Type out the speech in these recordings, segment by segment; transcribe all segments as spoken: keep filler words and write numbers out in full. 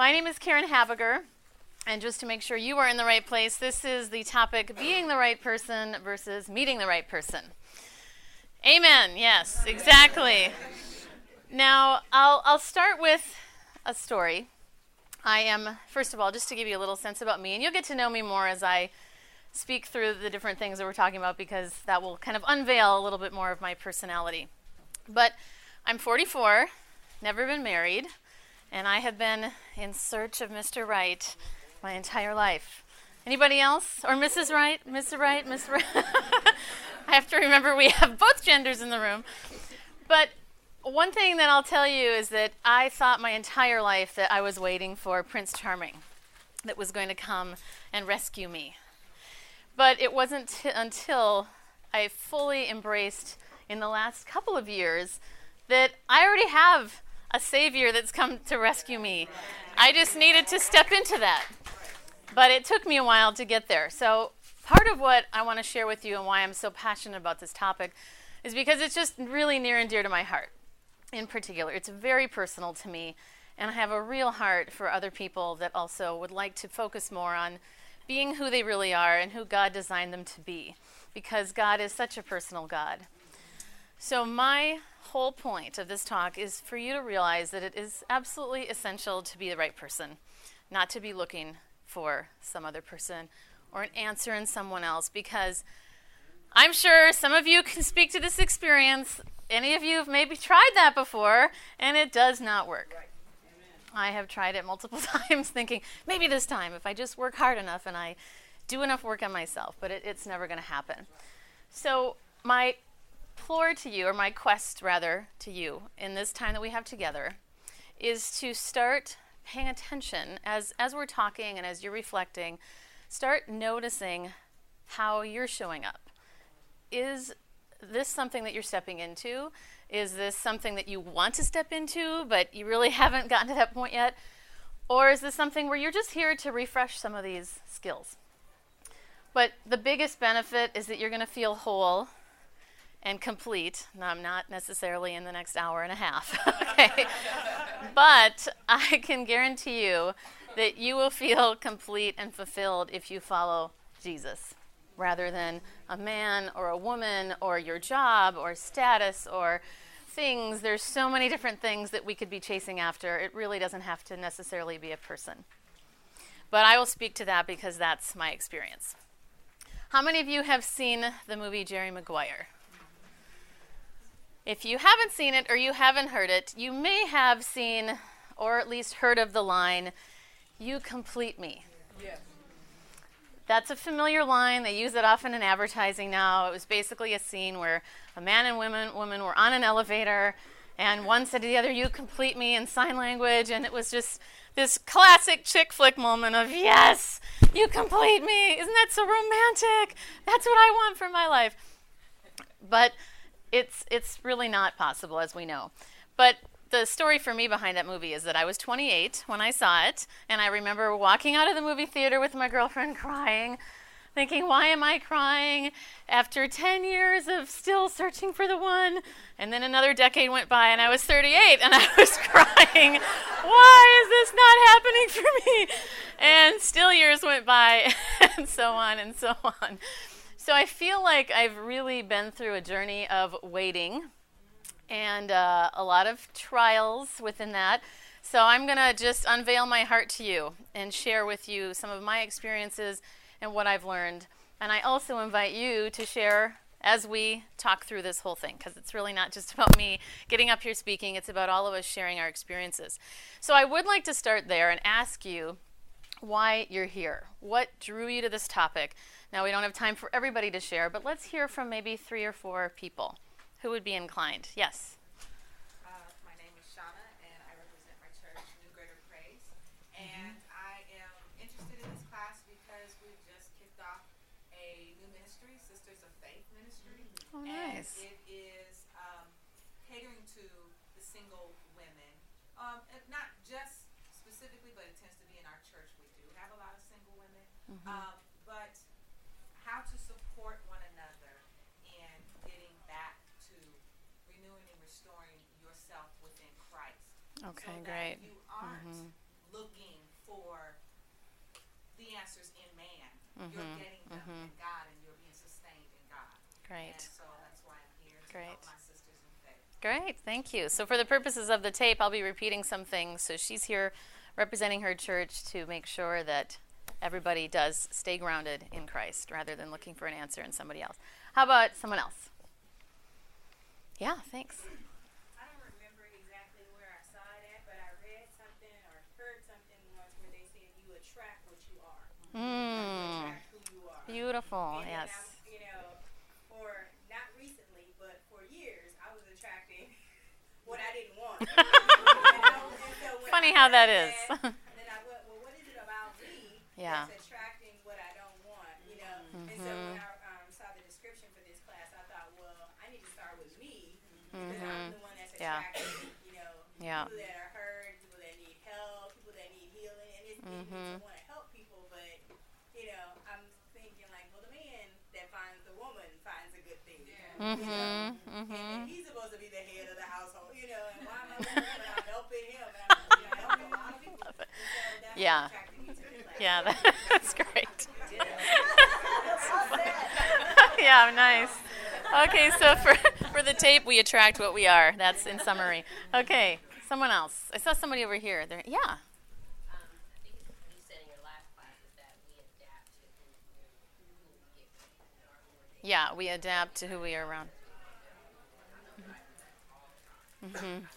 My name is Karen Habiger, and just to make sure you are in the right place, this is the topic, being the right person versus meeting the right person. Amen. Yes, exactly. Now, I'll, I'll start with a story. I am, first of all, just to give you a little sense about me, and you'll get to know me more as I speak through the different things that we're talking about, because that will kind of unveil a little bit more of my personality. But I'm forty-four, never been married, and I have been in search of Mister Right my entire life. Anybody else? Or Missus Right? Mister Right? Mister Right? I have to remember we have both genders in the room. But one thing that I'll tell you is that I thought my entire life that I was waiting for Prince Charming that was going to come and rescue me. But it wasn't t- until I fully embraced in the last couple of years that I already have a Savior that's come to rescue me. I just needed to step into that. But it took me a while to get there. So part of what I want to share with you and why I'm so passionate about this topic is because it's just really near and dear to my heart. In particular, it's very personal to me, and I have a real heart for other people that also would like to focus more on being who they really are and who God designed them to be, because God is such a personal God. So my whole point of this talk is for you to realize that it is absolutely essential to be the right person, not to be looking for some other person or an answer in someone else, because I'm sure some of you can speak to this experience. Any of you have maybe tried that before, and it does not work. Right. I have tried it multiple times thinking, maybe this time, if I just work hard enough and I do enough work on myself, but it, it's never going to happen. So my implore to you, or my quest rather to you in this time that we have together, is to start paying attention as, as we're talking and as you're reflecting, start noticing how you're showing up. Is this something that you're stepping into? Is this something that you want to step into, but you really haven't gotten to that point yet? Or is this something where you're just here to refresh some of these skills? But the biggest benefit is that you're going to feel whole and complete. Now, I'm not necessarily in the next hour and a half, okay? But I can guarantee you that you will feel complete and fulfilled if you follow Jesus, rather than a man or a woman or your job or status or things. There's so many different things that we could be chasing after. It really doesn't have to necessarily be a person. But I will speak to that because that's my experience. How many of you have seen the movie Jerry Maguire? If you haven't seen it or you haven't heard it, you may have seen or at least heard of the line, "You complete me." Yes. That's a familiar line. They use it often in advertising now. It was basically a scene where a man and women, woman were on an elevator, and one said to the other, "You complete me," in sign language, and it was just this classic chick flick moment of, yes, you complete me. Isn't that so romantic? That's what I want for my life. But it's it's really not possible, as we know. But the story for me behind that movie is that I was twenty-eight when I saw it, and I remember walking out of the movie theater with my girlfriend crying, thinking, why am I crying after ten years of still searching for the one? And then another decade went by, and I was thirty-eight, and I was crying, why is this not happening for me? And still years went by, and so on and so on. So I feel like I've really been through a journey of waiting, and uh, a lot of trials within that. So I'm going to just unveil my heart to you and share with you some of my experiences and what I've learned. And I also invite you to share as we talk through this whole thing, because it's really not just about me getting up here speaking. It's about all of us sharing our experiences. So I would like to start there and ask you why you're here. What drew you to this topic? Now, we don't have time for everybody to share, but let's hear from maybe three or four people who would be inclined. Yes? Uh, my name is Shauna, and I represent my church, New Greater Praise. And mm-hmm. I am interested in this class because we've just kicked off a new ministry, Sisters of Faith Ministry. Oh, nice. And it is um, catering to the single women. Um, not just specifically, but it tends to be in our church. We do have a lot of single women. Mm-hmm. Um, but how to support one another in getting back to renewing and restoring yourself within Christ. Okay, so that great. You aren't mm-hmm. looking mm-hmm. you're getting them mm-hmm. in God, and you're being sustained in God. Great. And so that's why I'm here to Great. help my sisters in faith. Great, thank you. So for the purposes of the tape, I'll be repeating some things. So she's here representing her church to make sure that everybody does stay grounded in Christ rather than looking for an answer in somebody else. How about someone else? Yeah, thanks. I don't remember exactly where I saw it at, but I read something or heard something once where they said you attract what you are. Mm. You attract who you are. Beautiful, and yes. I'm, you know, for not recently, but for years, I was attracting what I didn't want. you know? And so when Funny I how that heard is. and then I went, well, what is it about me Yeah. that's attracting what I don't want? You know, Mm-hmm. and so when I um, saw the description for this class, I thought, well, I need to start with me because Mm-hmm. I'm the one that's Yeah. attracting, you know, Yeah. people that are hurt, people that need help, people that need healing, and it's Mm-hmm. easy to want to help people, but you know, I'm thinking like, well, the man that finds the woman finds a good thing. Mm-hmm. You know? Mm-hmm. And he's supposed to be the head of the household, you know, and why am I with him and I'm helping him and I'm you know, helping a lot of people. And so that's Yeah. what attracted me to the class. Yeah, that's great. Yeah, nice. Okay, so for, for the tape, we attract what we are. That's in summary. Okay, someone else. I saw somebody over here. There, yeah. Um, I think you said in your last class is that we adapt to who, who we get in our organization. Yeah, we adapt to who we are around. Mm-hmm. I'll kind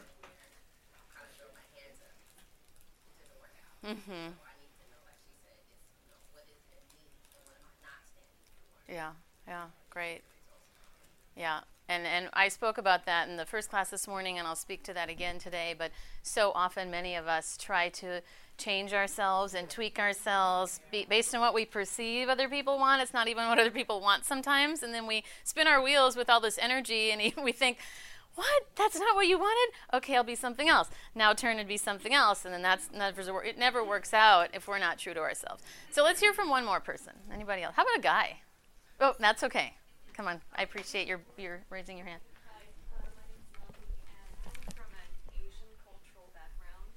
of throw my hands up to the workout. Mm-hmm. So I need to know, like she said, it's, you know, what is it in me and what am I not standing for? Yeah, yeah, great. Yeah, and, and I spoke about that in the first class this morning, and I'll speak to that again today, but so often many of us try to change ourselves and tweak ourselves be, based on what we perceive other people want. It's not even what other people want sometimes, and then we spin our wheels with all this energy, and we think, what? That's not what you wanted? Okay, I'll be something else. Now turn and be something else, and then that's never, it never works out if we're not true to ourselves. So let's hear from one more person. Anybody else? How about a guy? Oh, that's okay. Come on. I appreciate your your raising your hand. Hi, uh, my name is Melanie, and I'm from an Asian cultural background.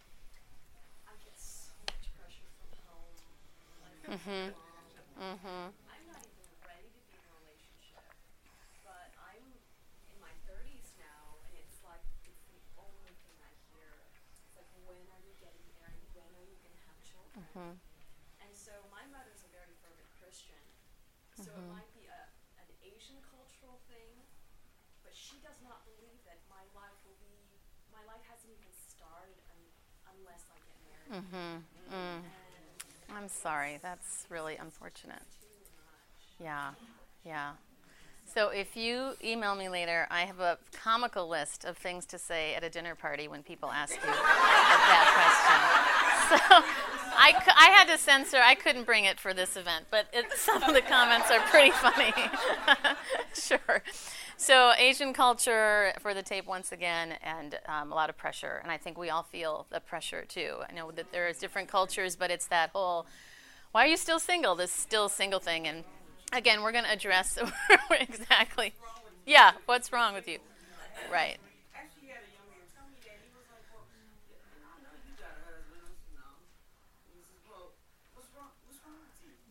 I get so much pressure from home. Like from Mm-hmm. my mom. Mm-hmm. I'm not even ready to be in a relationship, but I'm in my thirties now, and it's like it's the only thing I hear. It's like, when are you getting married? When are you going to have children? Mm-hmm. And so my mother's a very fervent Christian, so it Mhm. might be a an Asian cultural thing, but she does not believe that my life will be, my life hasn't even started un- unless I get married. Mm-hmm. Mm. And I'm sorry. That's really unfortunate. too much. Yeah, yeah. So if you email me later, I have a comical list of things to say at a dinner party when people ask you that question. So I, cu- I had to censor. I couldn't bring it for this event, but it, some of the comments are pretty funny. Sure. So Asian culture for the tape once again, and um, a lot of pressure. And I think we all feel the pressure too. I know that there's different cultures, but it's that whole, why are you still single? This still single thing. And again, we're going to address exactly. Yeah, what's wrong with you? Right. Actually, had a young man tell me that. He was like, well, I know you got a husband. I said, no. He says, well, what's wrong, what's wrong with you?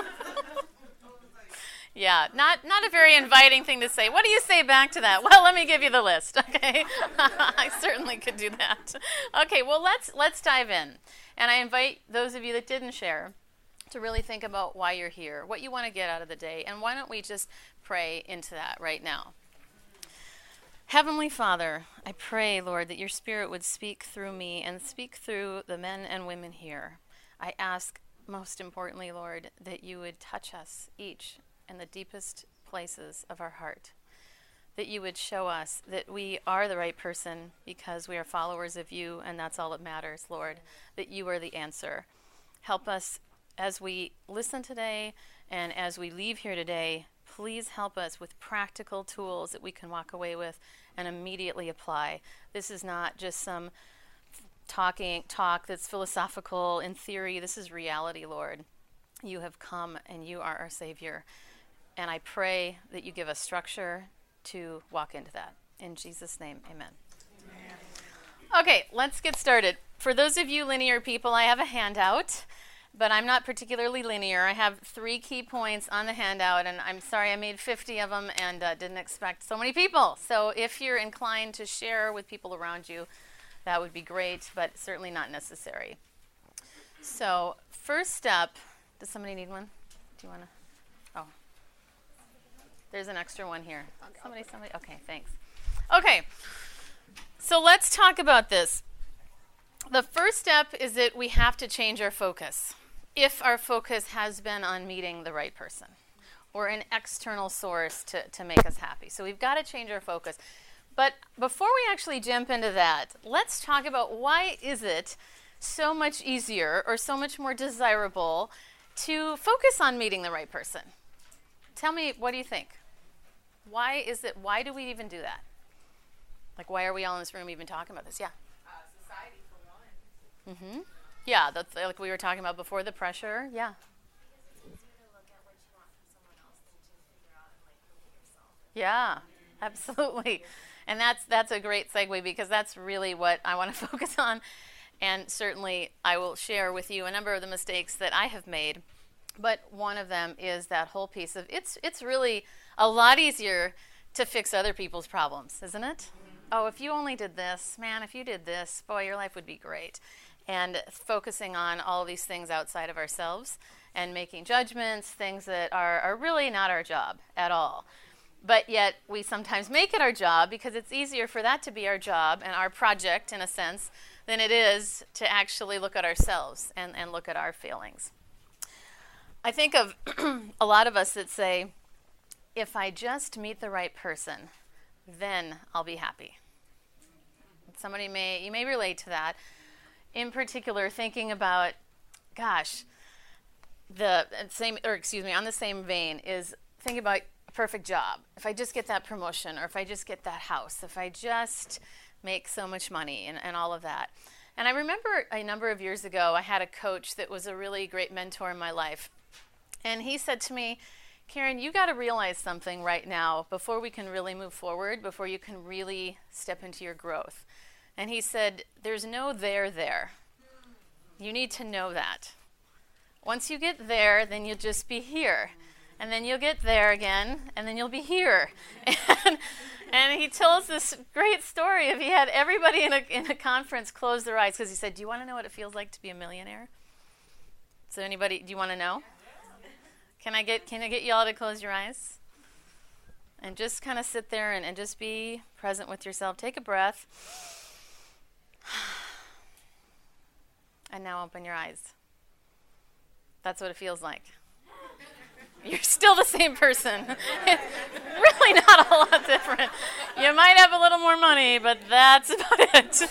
I was like, Yeah, not not a very inviting thing to say. What do you say back to that? Well, let me give you the list, okay? I certainly could do that. Okay, well, let's let's dive in. And I invite those of you that didn't share to really think about why you're here, what you want to get out of the day, and why don't we just pray into that right now. Heavenly Father, I pray, Lord, that your Spirit would speak through me and speak through the men and women here. I ask, most importantly, Lord, that you would touch us each in the deepest places of our heart, that you would show us that we are the right person because we are followers of you, and that's all that matters, Lord, that you are the answer. Help us as we listen today and as we leave here today. Please help us with practical tools that we can walk away with and immediately apply. This is not just some talking talk that's philosophical in theory. This is reality, Lord. You have come and you are our Savior. And I pray that you give us structure to walk into that. In Jesus' name, amen. Amen. Okay, let's get started. For those of you linear people, I have a handout but I'm not particularly linear. I have three key points on the handout, and I'm sorry I made fifty of them and uh, didn't expect so many people. So if you're inclined to share with people around you, that would be great, but certainly not necessary. So first step, does somebody need one? Do you want to? Oh, there's an extra one here. Somebody, somebody. Okay, thanks. Okay, so let's talk about this. The first step is that we have to change our focus if our focus has been on meeting the right person or an external source to, to make us happy. So we've got to change our focus. But before we actually jump into that, let's talk about why is it so much easier or so much more desirable to focus on meeting the right person. Tell me, what do you think? Why is it, why do we even do that? Like, why are we all in this room even talking about this? Yeah. Uh, society, for one. Mm-hmm. Yeah, that's like we were talking about before, the pressure. Yeah. Because it's easier to look at what you want from someone else than to figure out and like look at yourself. Yeah, absolutely. And that's that's a great segue because that's really what I want to focus on. And certainly I will share with you a number of the mistakes that I have made. But one of them is that whole piece of it's it's really a lot easier to fix other people's problems, isn't it? Oh, if you only did this, man, if you did this, boy, your life would be great. And focusing on all these things outside of ourselves and making judgments, things that are, are really not our job at all. But yet we sometimes make it our job because it's easier for that to be our job and our project, in a sense, than it is to actually look at ourselves and, and look at our feelings. I think of a lot of us that say, if I just meet the right person, then I'll be happy. Somebody may, you may relate to that. In particular, thinking about, gosh, the same, or excuse me, on the same vein is thinking about a perfect job. If I just get that promotion, or if I just get that house, if I just make so much money and, and all of that. And I remember a number of years ago, I had a coach that was a really great mentor in my life. And he said to me, Karen, you got to realize something right now before we can really move forward, before you can really step into your growth. And he said, there's no there there. You need to know that. Once you get there, then you'll just be here. And then you'll get there again, and then you'll be here. And, and he tells this great story of he had everybody in a, in a conference close their eyes because he said, do you want to know what it feels like to be a millionaire? So anybody, do you want to know? Can I get can I get you all to close your eyes? And just kind of sit there and, and just be present with yourself. Take a breath. And now open your eyes. That's what it feels like. You're still the same person. It's really not a whole lot different. You might have a little more money, but that's about it.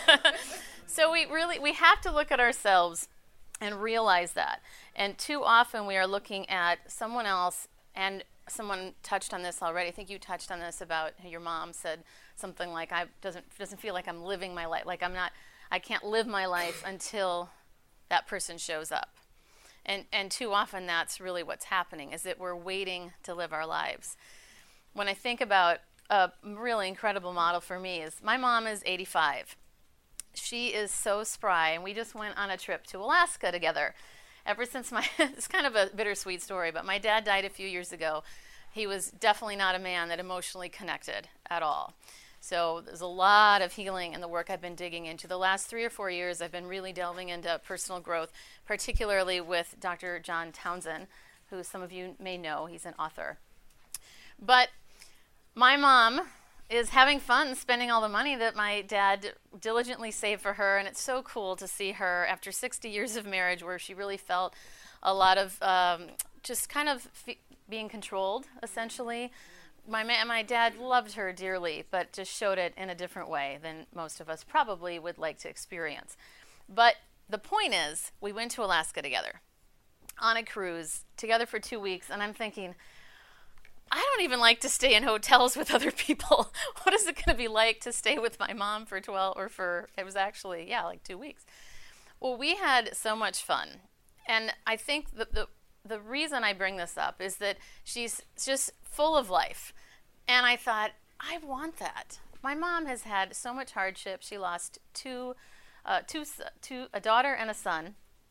So we really we have to look at ourselves and realize that. And too often we are looking at someone else, and someone touched on this already. I think you touched on this about your mom said something like, "I doesn't doesn't feel like I'm living my life. Like I'm not. I can't live my life until that person shows up." And and too often that's really what's happening, is that we're waiting to live our lives. When I think about a really incredible model for me is my mom is eighty-five. She is so spry, and we just went on a trip to Alaska together. Ever since my, it's kind of a bittersweet story, but my dad died a few years ago. He was definitely not a man that emotionally connected at all. So there's a lot of healing in the work I've been digging into. The last three or four years, I've been really delving into personal growth, particularly with Doctor John Townsend, who some of you may know. He's an author. But my mom is having fun spending all the money that my dad diligently saved for her, and it's so cool to see her after sixty years of marriage where she really felt a lot of um, just kind of f- being controlled, essentially. My ma- my dad loved her dearly, but just showed it in a different way than most of us probably would like to experience. But the point is, we went to Alaska together on a cruise, together for two weeks, and I'm thinking, I don't even like to stay in hotels with other people. What is it going to be like to stay with my mom for twelve or for, it was actually, yeah, like two weeks. Well, we had so much fun. And I think the, the, the reason I bring this up is that she's just full of life. And I thought, I want that. My mom has had so much hardship. She lost two, uh, two, two, a daughter and a son.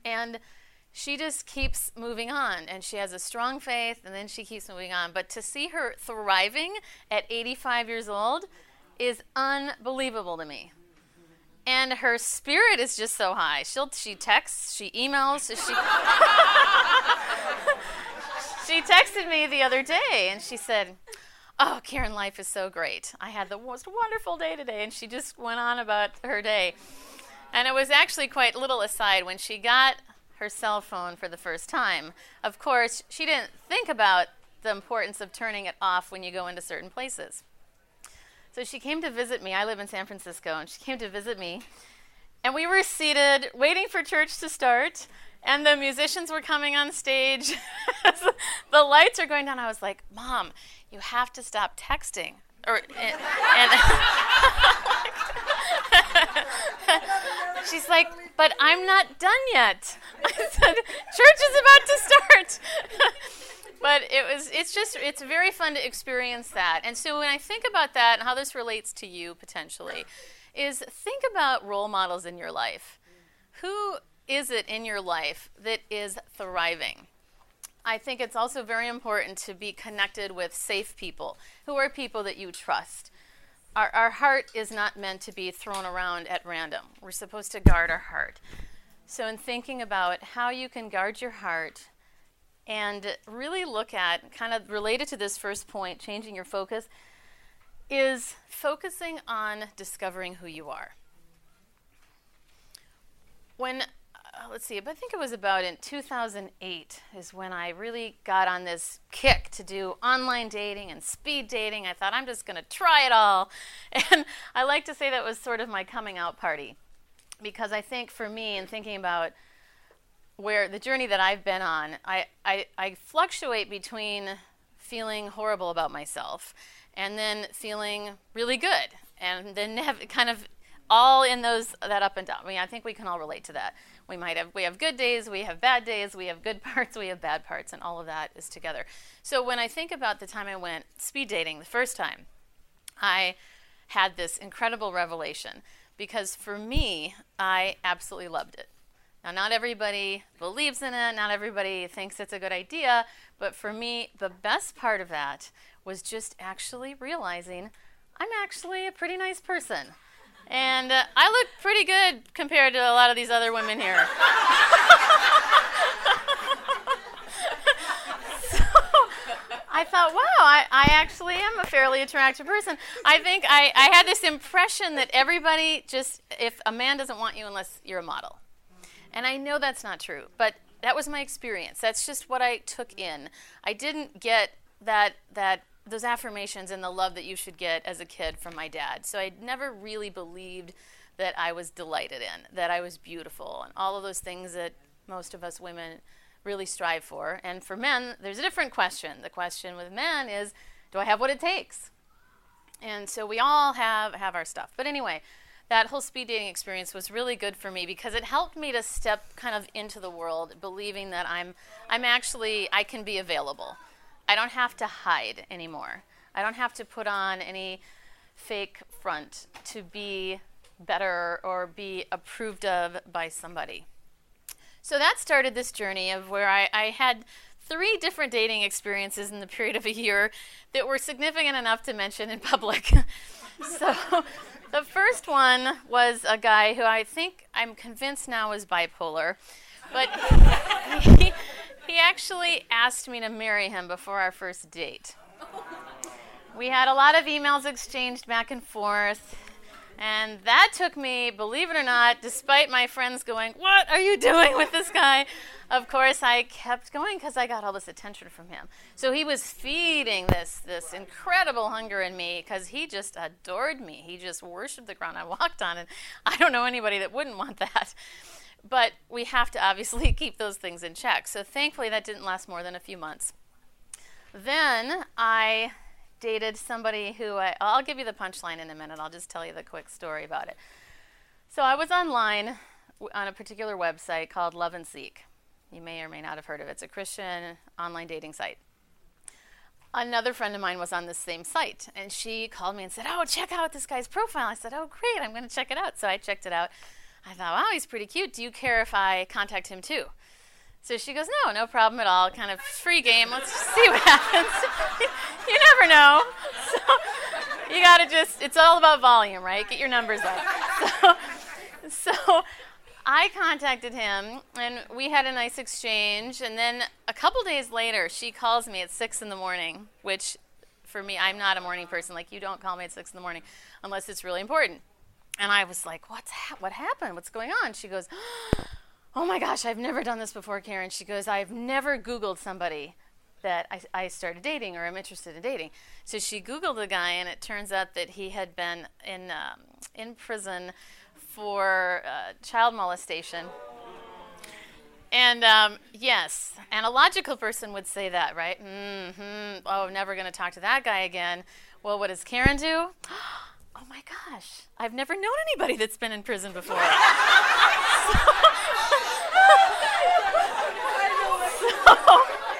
And she just keeps moving on, and she has a strong faith, and then she keeps moving on. But to see her thriving at eighty-five years old is unbelievable to me. And her spirit is just so high. She'll, she texts, she emails, she... She texted me the other day, and she said, "Oh, Karen, life is so great. I had the most wonderful day today." And she just went on about her day. And it was actually quite a little aside when she got her cell phone for the first time. Of course, she didn't think about the importance of turning it off when you go into certain places. So she came to visit me. I live in San Francisco, and she came to visit me. And we were seated waiting for church to start. And the musicians were coming on stage. The lights are going down. I was like, "Mom, you have to stop texting." Or and, and she's like, "But I'm not done yet." I said, "Church is about to start." But it was it's just it's very fun to experience that. And so when I think about that and how this relates to you potentially, is think about role models in your life. Who is it in your life that is thriving? I think it's also very important to be connected with safe people, who are people that you trust. Our, our heart is not meant to be thrown around at random. We're supposed to guard our heart. So in thinking about how you can guard your heart and really look at, kind of related to this first point, changing your focus, is focusing on discovering who you are. When Uh, let's see, I think it was about in two thousand eight is when I really got on this kick to do online dating and speed dating. I thought, I'm just going to try it all. And I like to say that was sort of my coming out party, because I think for me, in thinking about where the journey that I've been on, I, I, I fluctuate between feeling horrible about myself and then feeling really good, and then have kind of all in those, that up and down. I mean, I think we can all relate to that. We might have, we have good days, we have bad days, we have good parts, we have bad parts, and all of that is together. So when I think about the time I went speed dating the first time, I had this incredible revelation, because for me, I absolutely loved it. Now, not everybody believes in it, not everybody thinks it's a good idea, but for me, the best part of that was just actually realizing I'm actually a pretty nice person. And uh, I look pretty good compared to a lot of these other women here. So I thought, wow, I, I actually am a fairly attractive person. I think I, I had this impression that everybody just, if a man doesn't want you unless you're a model. And I know that's not true, but that was my experience. That's just what I took in. I didn't get that that those affirmations and the love that you should get as a kid from my dad. So I never really believed that I was delighted in, that I was beautiful, and all of those things that most of us women really strive for. And for men, there's a different question. The question with men is, do I have what it takes? And so we all have, have our stuff. But anyway, that whole speed dating experience was really good for me, because it helped me to step kind of into the world believing that I'm I'm actually, I can be available. I don't have to hide anymore. I don't have to put on any fake front to be better or be approved of by somebody. So that started this journey of where I, I had three different dating experiences in the period of a year that were significant enough to mention in public. So the first one was a guy who I think, I'm convinced now is bipolar, but he, he actually asked me to marry him before our first date. We had a lot of emails exchanged back and forth, and that took me, believe it or not, despite my friends going, "What are you doing with this guy?" Of course, I kept going because I got all this attention from him. So he was feeding this this incredible hunger in me, because he just adored me. He just worshipped the ground I walked on, and I don't know anybody that wouldn't want that. But we have to obviously keep those things in check. So thankfully, that didn't last more than a few months. Then I dated somebody who, I, I'll give you the punchline in a minute. I'll just tell you the quick story about it. So I was online on a particular website called Love and Seek. You may or may not have heard of it. It's a Christian online dating site. Another friend of mine was on this same site, and she called me and said, "Oh, check out this guy's profile." I said, "Oh, great, I'm going to check it out." So I checked it out. I thought, wow, he's pretty cute. Do you care if I contact him too? So she goes, no, no problem at all. Kind of free game. Let's just see what happens. You never know. So you got to just, it's all about volume, right? Get your numbers up. So, so I contacted him, and we had a nice exchange. And then a couple days later, she calls me at six in the morning, which for me, I'm not a morning person. Like, you don't call me at six in the morning unless it's really important. And I was like, What's ha- what happened? What's going on? She goes, oh my gosh, I've never done this before, Karen. She goes, I've never Googled somebody that I, I started dating or am interested in dating. So she Googled the guy, and it turns out that he had been in um, in prison for uh, child molestation. And um, yes, and a logical person would say that, right? Mm-hmm. Oh, never going to talk to that guy again. Well, what does Karen do? Oh my gosh, I've never known anybody that's been in prison before. so, so,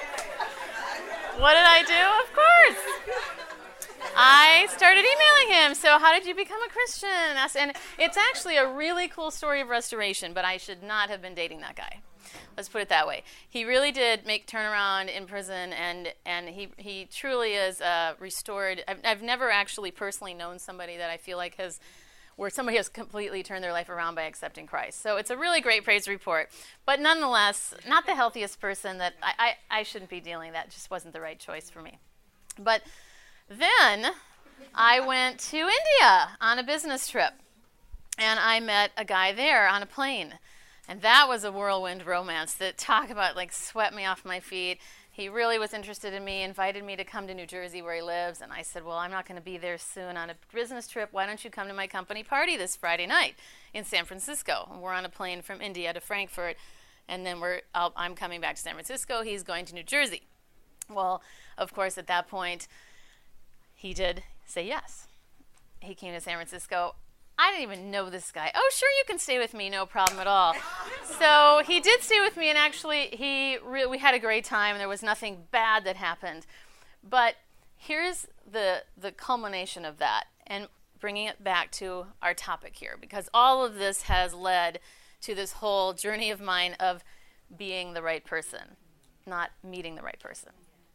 what did I do? Of course. I started emailing him. So how did you become a Christian? And it's actually a really cool story of restoration, but I should not have been dating that guy. Let's put it that way. He really did make turnaround in prison, and, and he he truly is uh, restored. I've, I've never actually personally known somebody that I feel like has, where somebody has completely turned their life around by accepting Christ. So it's a really great praise report. But nonetheless, not the healthiest person that I, I, I shouldn't be dealing. That just wasn't the right choice for me. But then I went to India on a business trip, and I met a guy there on a plane. And that was a whirlwind romance that, talk about, like, swept me off my feet. He really was interested in me, invited me to come to New Jersey where he lives. And I said, well, I'm not going to be there soon on a business trip. Why don't you come to my company party this Friday night in San Francisco? And we're on a plane from India to Frankfurt. And then we're I'll, I'm coming back to San Francisco. He's going to New Jersey. Well, of course, at that point, he did say yes. He came to San Francisco. I didn't even know this guy. Oh, sure, you can stay with me, no problem at all. So he did stay with me, and actually, he re- we had a great time. There was nothing bad that happened. But here's the the culmination of that, and bringing it back to our topic here, because all of this has led to this whole journey of mine of being the right person, not meeting the right person.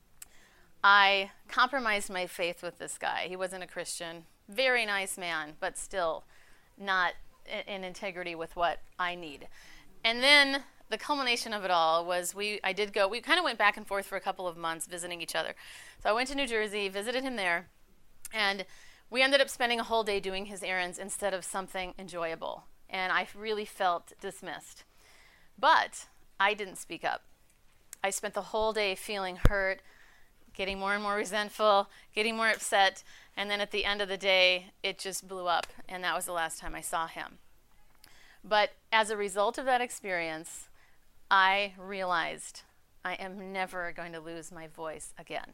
I compromised my faith with this guy. He wasn't a Christian. Very nice man, but still not in integrity with what I need. And then the culmination of it all was we I did go, we kind of went back and forth for a couple of months visiting each other. So I went to New Jersey, visited him there, and we ended up spending a whole day doing his errands instead of something enjoyable. And I really felt dismissed. But I didn't speak up. I spent the whole day feeling hurt, getting more and more resentful, getting more upset, and then at the end of the day, it just blew up, and that was the last time I saw him. But as a result of that experience, I realized I am never going to lose my voice again.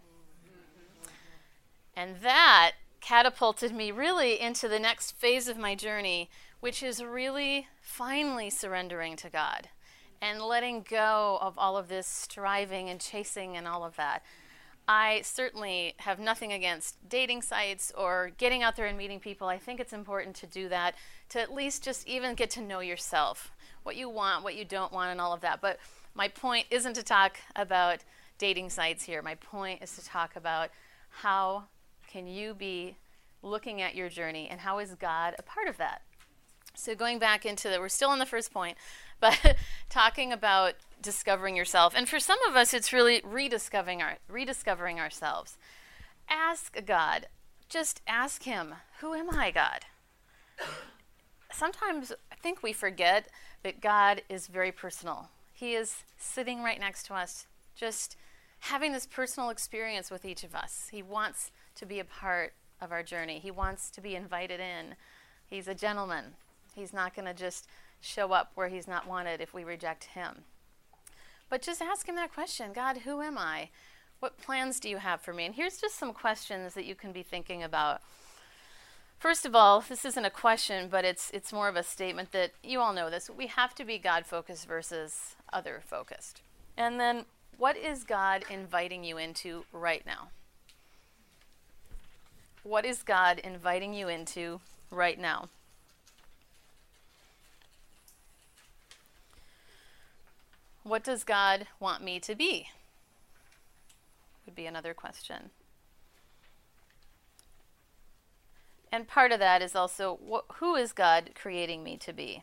And that catapulted me really into the next phase of my journey, which is really finally surrendering to God and letting go of all of this striving and chasing and all of that. I certainly have nothing against dating sites or getting out there and meeting people. I think it's important to do that, to at least just even get to know yourself, what you want, what you don't want, and all of that. But my point isn't to talk about dating sites here. My point is to talk about how can you be looking at your journey and how is God a part of that. So going back into the, we're still on the first point, but talking about discovering yourself. And for some of us, it's really rediscovering our, rediscovering ourselves. Ask God. Just ask him, who am I, God? Sometimes I think we forget that God is very personal. He is sitting right next to us, just having this personal experience with each of us. He wants to be a part of our journey. He wants to be invited in. He's a gentleman. He's not going to just show up where he's not wanted if we reject him. But just ask him that question. God, who am I? What plans do you have for me? And here's just some questions that you can be thinking about. First of all, this isn't a question, but it's it's more of a statement that you all know this. We have to be God-focused versus other-focused. And then, what is God inviting you into right now? What is God inviting you into right now? what does God want me to be? Would be another question. And part of that is also, wh- who is God creating me to be?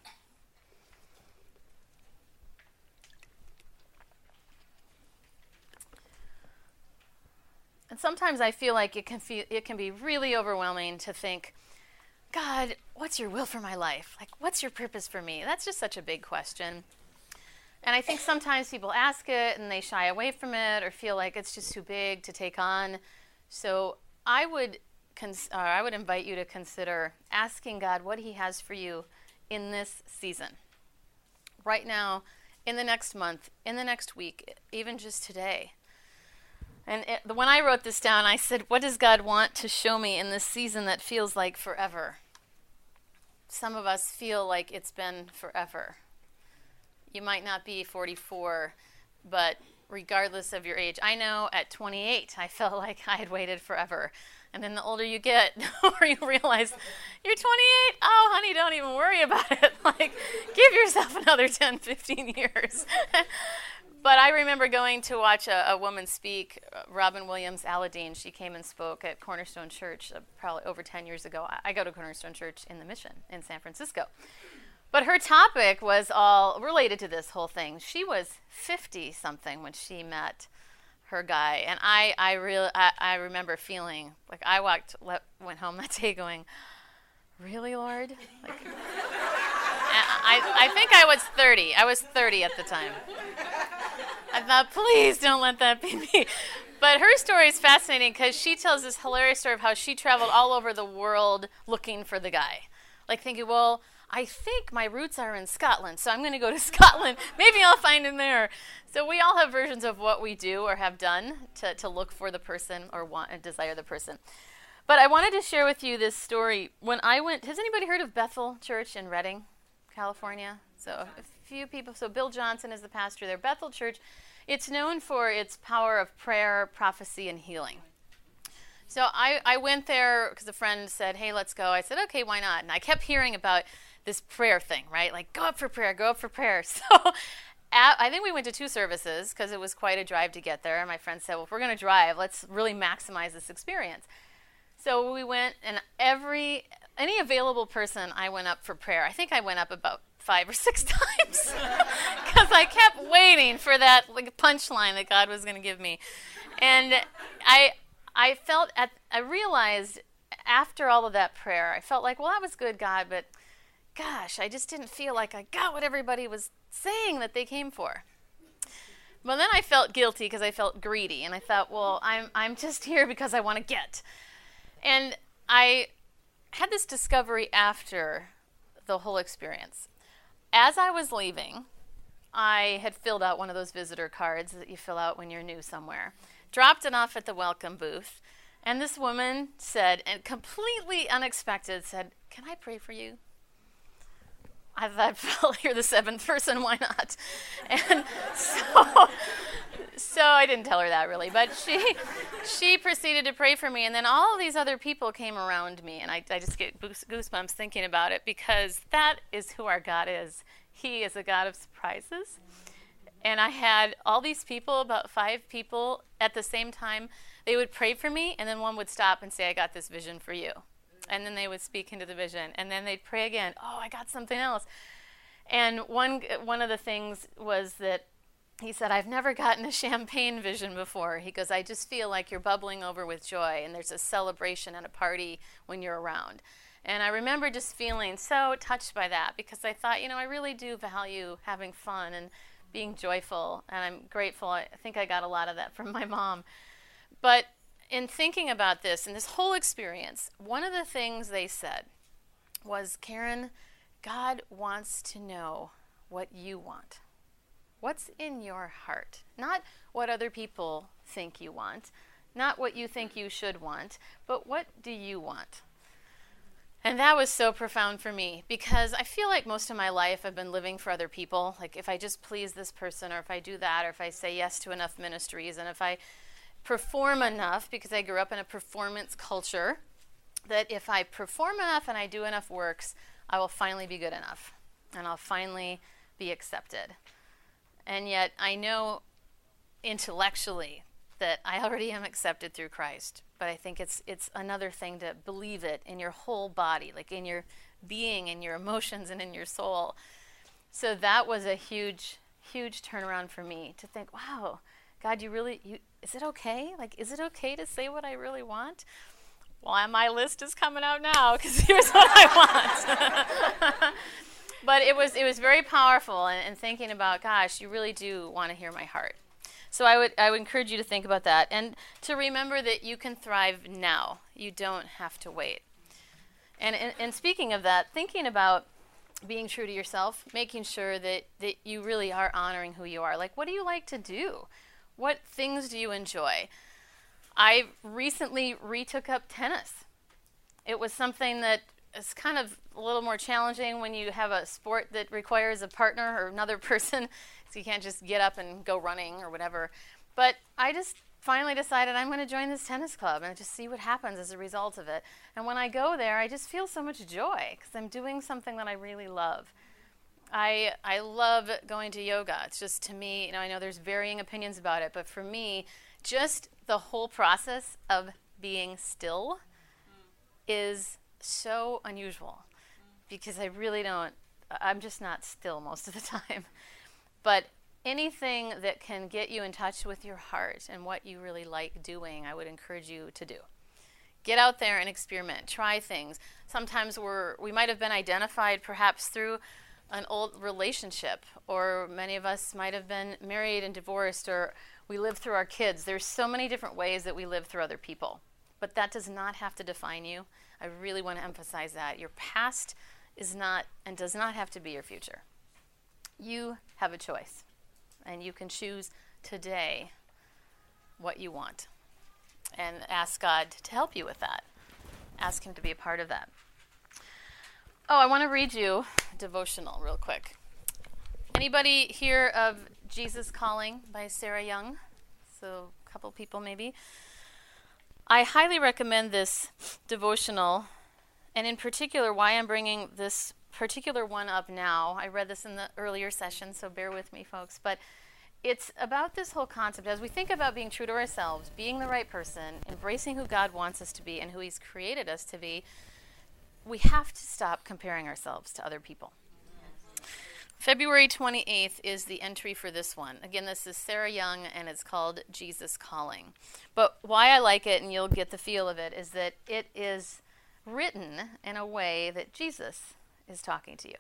And sometimes I feel like it can feel, it can be really overwhelming to think, God, what's your will for my life? Like, what's your purpose for me? That's just such a big question. And I think sometimes people ask it and they shy away from it or feel like it's just too big to take on. So I would cons- or I would invite you to consider asking God what he has for you in this season. Right now, in the next month, in the next week, even just today. And it, when I wrote this down, I said, what does God want to show me in this season that feels like forever? Some of us feel like it's been forever. You might not be forty-four, but regardless of your age, I know at twenty-eight, I felt like I had waited forever. And then the older you get, the more you realize, you're twenty-eight? Oh, honey, don't even worry about it. Like, give yourself another ten, fifteen years. But I remember going to watch a, a woman speak, uh, Robin Williams Alladine. She came and spoke at Cornerstone Church uh, probably over ten years ago. I, I go to Cornerstone Church in the Mission in San Francisco. But her topic was all related to this whole thing. She was fifty-something when she met her guy. And I I, really, I, I remember feeling, like I walked, le- went home that day going, really, Lord? Like, I, I think I was thirty. I was thirty at the time. I thought, please don't let that be me. But her story is fascinating because she tells this hilarious story of how she traveled all over the world looking for the guy. Like thinking, well, I think my roots are in Scotland, so I'm going to go to Scotland. Maybe I'll find him there. So we all have versions of what we do or have done to, to look for the person or want and desire the person. But I wanted to share with you this story. When I went, has anybody heard of Bethel Church in Redding, California? So a few people. So Bill Johnson is the pastor there. Bethel Church, it's known for its power of prayer, prophecy, and healing. So I, I went there because a friend said, hey, let's go. I said, okay, why not? And I kept hearing about this prayer thing, right? Like, go up for prayer, go up for prayer. So at, I think we went to two services because it was quite a drive to get there. And my friend said, well, if we're going to drive, let's really maximize this experience. So we went, and every any available person, I went up for prayer. I think I went up about five or six times because I kept waiting for that like punchline that God was going to give me. And I I felt, at, I realized after all of that prayer, I felt like, well, that was good, God, but gosh, I just didn't feel like I got what everybody was saying that they came for. Well, then I felt guilty because I felt greedy, and I thought, well, I'm I'm just here because I want to get. And I had this discovery after the whole experience. As I was leaving, I had filled out one of those visitor cards that you fill out when you're new somewhere, dropped it off at the welcome booth, and this woman said, and completely unexpected, said, can I pray for you? I thought, well, you're the seventh person, why not? And so, so I didn't tell her that really, but she she proceeded to pray for me, and then all of these other people came around me, and I, I just get goosebumps thinking about it, because that is who our God is. He is a God of surprises. And I had all these people, about five people, at the same time. They would pray for me, and then one would stop and say, I got this vision for you. And then they would speak into the vision. And then they'd pray again. Oh, I got something else. And one one of the things was that he said, I've never gotten a champagne vision before. He goes, I just feel like you're bubbling over with joy, and there's a celebration and a party when you're around. And I remember just feeling so touched by that, because I thought, you know, I really do value having fun and being joyful. And I'm grateful. I think I got a lot of that from my mom. But in thinking about this and this whole experience, one of the things they said was, Karen, God wants to know what you want. What's in your heart? Not what other people think you want, not what you think you should want, but what do you want? And that was so profound for me, because I feel like most of my life I've been living for other people. Like if I just please this person, or if I do that, or if I say yes to enough ministries, and if I perform enough, because I grew up in a performance culture, that if I perform enough and I do enough works, I will finally be good enough, and I'll finally be accepted. And yet I know intellectually that I already am accepted through Christ. But I think it's it's another thing to believe it in your whole body, like in your being, in your emotions, and in your soul. So that was a huge, huge turnaround for me to think, wow, God, you really, you, is it okay? Like, is it okay to say what I really want? Well, my list is coming out now, because here's what I want. But it was it was very powerful, and, and thinking about, gosh, you really do want to hear my heart. So I would I would encourage you to think about that, and to remember that you can thrive now. You don't have to wait. And, and, and speaking of that, thinking about being true to yourself, making sure that, that you really are honoring who you are. Like, what do you like to do? What things do you enjoy? I recently retook up tennis. It was something that is kind of a little more challenging when you have a sport that requires a partner or another person, so you can't just get up and go running or whatever. But I just finally decided I'm going to join this tennis club and just see what happens as a result of it. And when I go there, I just feel so much joy because I'm doing something that I really love. I I love going to yoga. It's just, to me, you know, I know there's varying opinions about it, but for me, just the whole process of being still is so unusual because I really don't, I'm just not still most of the time. But anything that can get you in touch with your heart and what you really like doing, I would encourage you to do. Get out there and experiment. Try things. Sometimes we're, we might have been identified perhaps through an old relationship, or many of us might have been married and divorced, or we live through our kids. There's so many different ways that we live through other people. But that does not have to define you. I really want to emphasize that. Your past is not and does not have to be your future. You have a choice, and you can choose today what you want. And ask God to help you with that. Ask Him to be a part of that. Oh, I want to read you a devotional real quick. Anybody hear of Jesus Calling by Sarah Young? So a couple people maybe. I highly recommend this devotional, and in particular why I'm bringing this particular one up now. I read this in the earlier session, so bear with me, folks. But it's about this whole concept. As we think about being true to ourselves, being the right person, embracing who God wants us to be and who He's created us to be, we have to stop comparing ourselves to other people. February twenty-eighth is the entry for this one. Again, this is Sarah Young, and it's called Jesus Calling. But why I like it, and you'll get the feel of it, is that it is written in a way that Jesus is talking to you.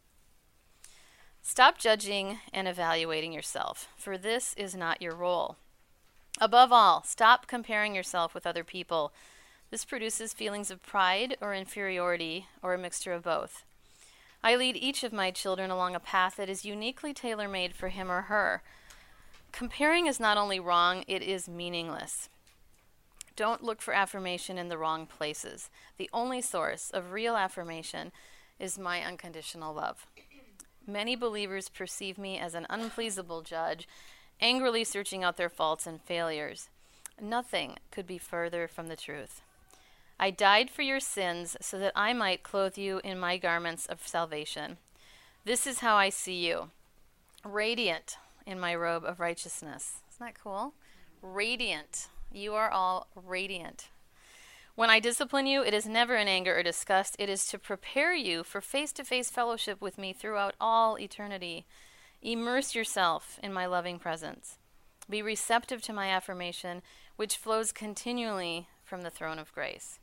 Stop judging and evaluating yourself, for this is not your role. Above all, stop comparing yourself with other people. This produces feelings of pride or inferiority, or a mixture of both. I lead each of my children along a path that is uniquely tailor-made for him or her. Comparing is not only wrong, it is meaningless. Don't look for affirmation in the wrong places. The only source of real affirmation is my unconditional love. Many believers perceive me as an unpleasable judge, angrily searching out their faults and failures. Nothing could be further from the truth. I died for your sins so that I might clothe you in my garments of salvation. This is how I see you, radiant in my robe of righteousness. Isn't that cool? Radiant. You are all radiant. When I discipline you, it is never in anger or disgust. It is to prepare you for face-to-face fellowship with me throughout all eternity. Immerse yourself in my loving presence. Be receptive to my affirmation, which flows continually from the throne of grace.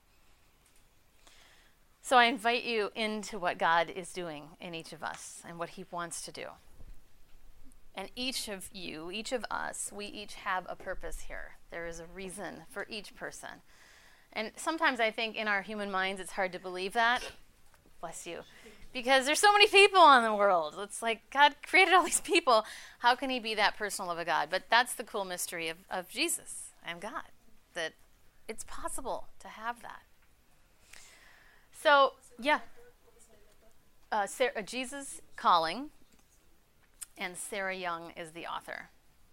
So I invite you into what God is doing in each of us and what He wants to do. And each of you, each of us, we each have a purpose here. There is a reason for each person. And sometimes I think in our human minds it's hard to believe that. Bless you. Because there's so many people in the world. It's like God created all these people. How can He be that personal of a God? But that's the cool mystery of, of Jesus and God, that it's possible to have that. So, yeah. Uh, Sarah, Jesus Calling, and Sarah Young is the author.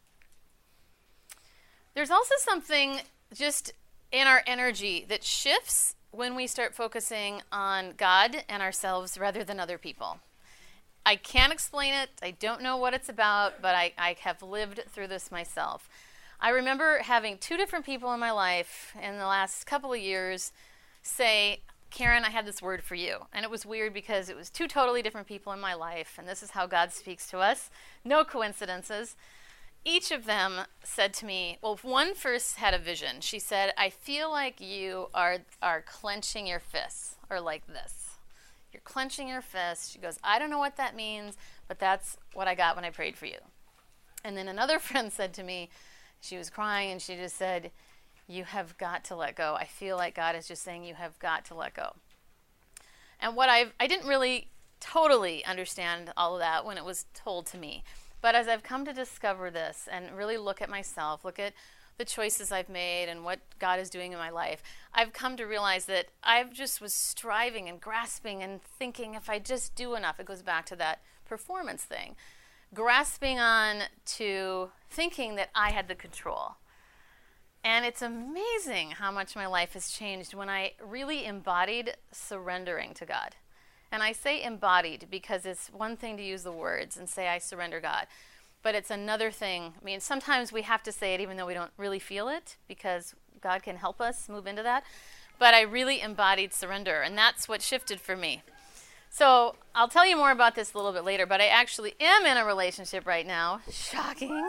There's also something just in our energy that shifts when we start focusing on God and ourselves rather than other people. I can't explain it. I don't know what it's about, but I, I have lived through this myself. I remember having two different people in my life in the last couple of years say, Karen, I had this word for you. And it was weird because it was two totally different people in my life, and this is how God speaks to us. No coincidences. Each of them said to me, well, one first had a vision. She said, I feel like you are, are clenching your fists, or like this. You're clenching your fists. She goes, I don't know what that means, but that's what I got when I prayed for you. And then another friend said to me, she was crying, and she just said, you have got to let go. I feel like God is just saying you have got to let go. And what I've, I didn't really totally understand all of that when it was told to me. But as I've come to discover this and really look at myself, look at the choices I've made and what God is doing in my life, I've come to realize that I just was striving and grasping and thinking if I just do enough, it goes back to that performance thing, grasping on to thinking that I had the control. And it's amazing how much my life has changed when I really embodied surrendering to God. And I say embodied because it's one thing to use the words and say, I surrender God. But it's another thing. I mean, sometimes we have to say it even though we don't really feel it because God can help us move into that. But I really embodied surrender, and that's what shifted for me. So I'll tell you more about this a little bit later, but I actually am in a relationship right now. Shocking.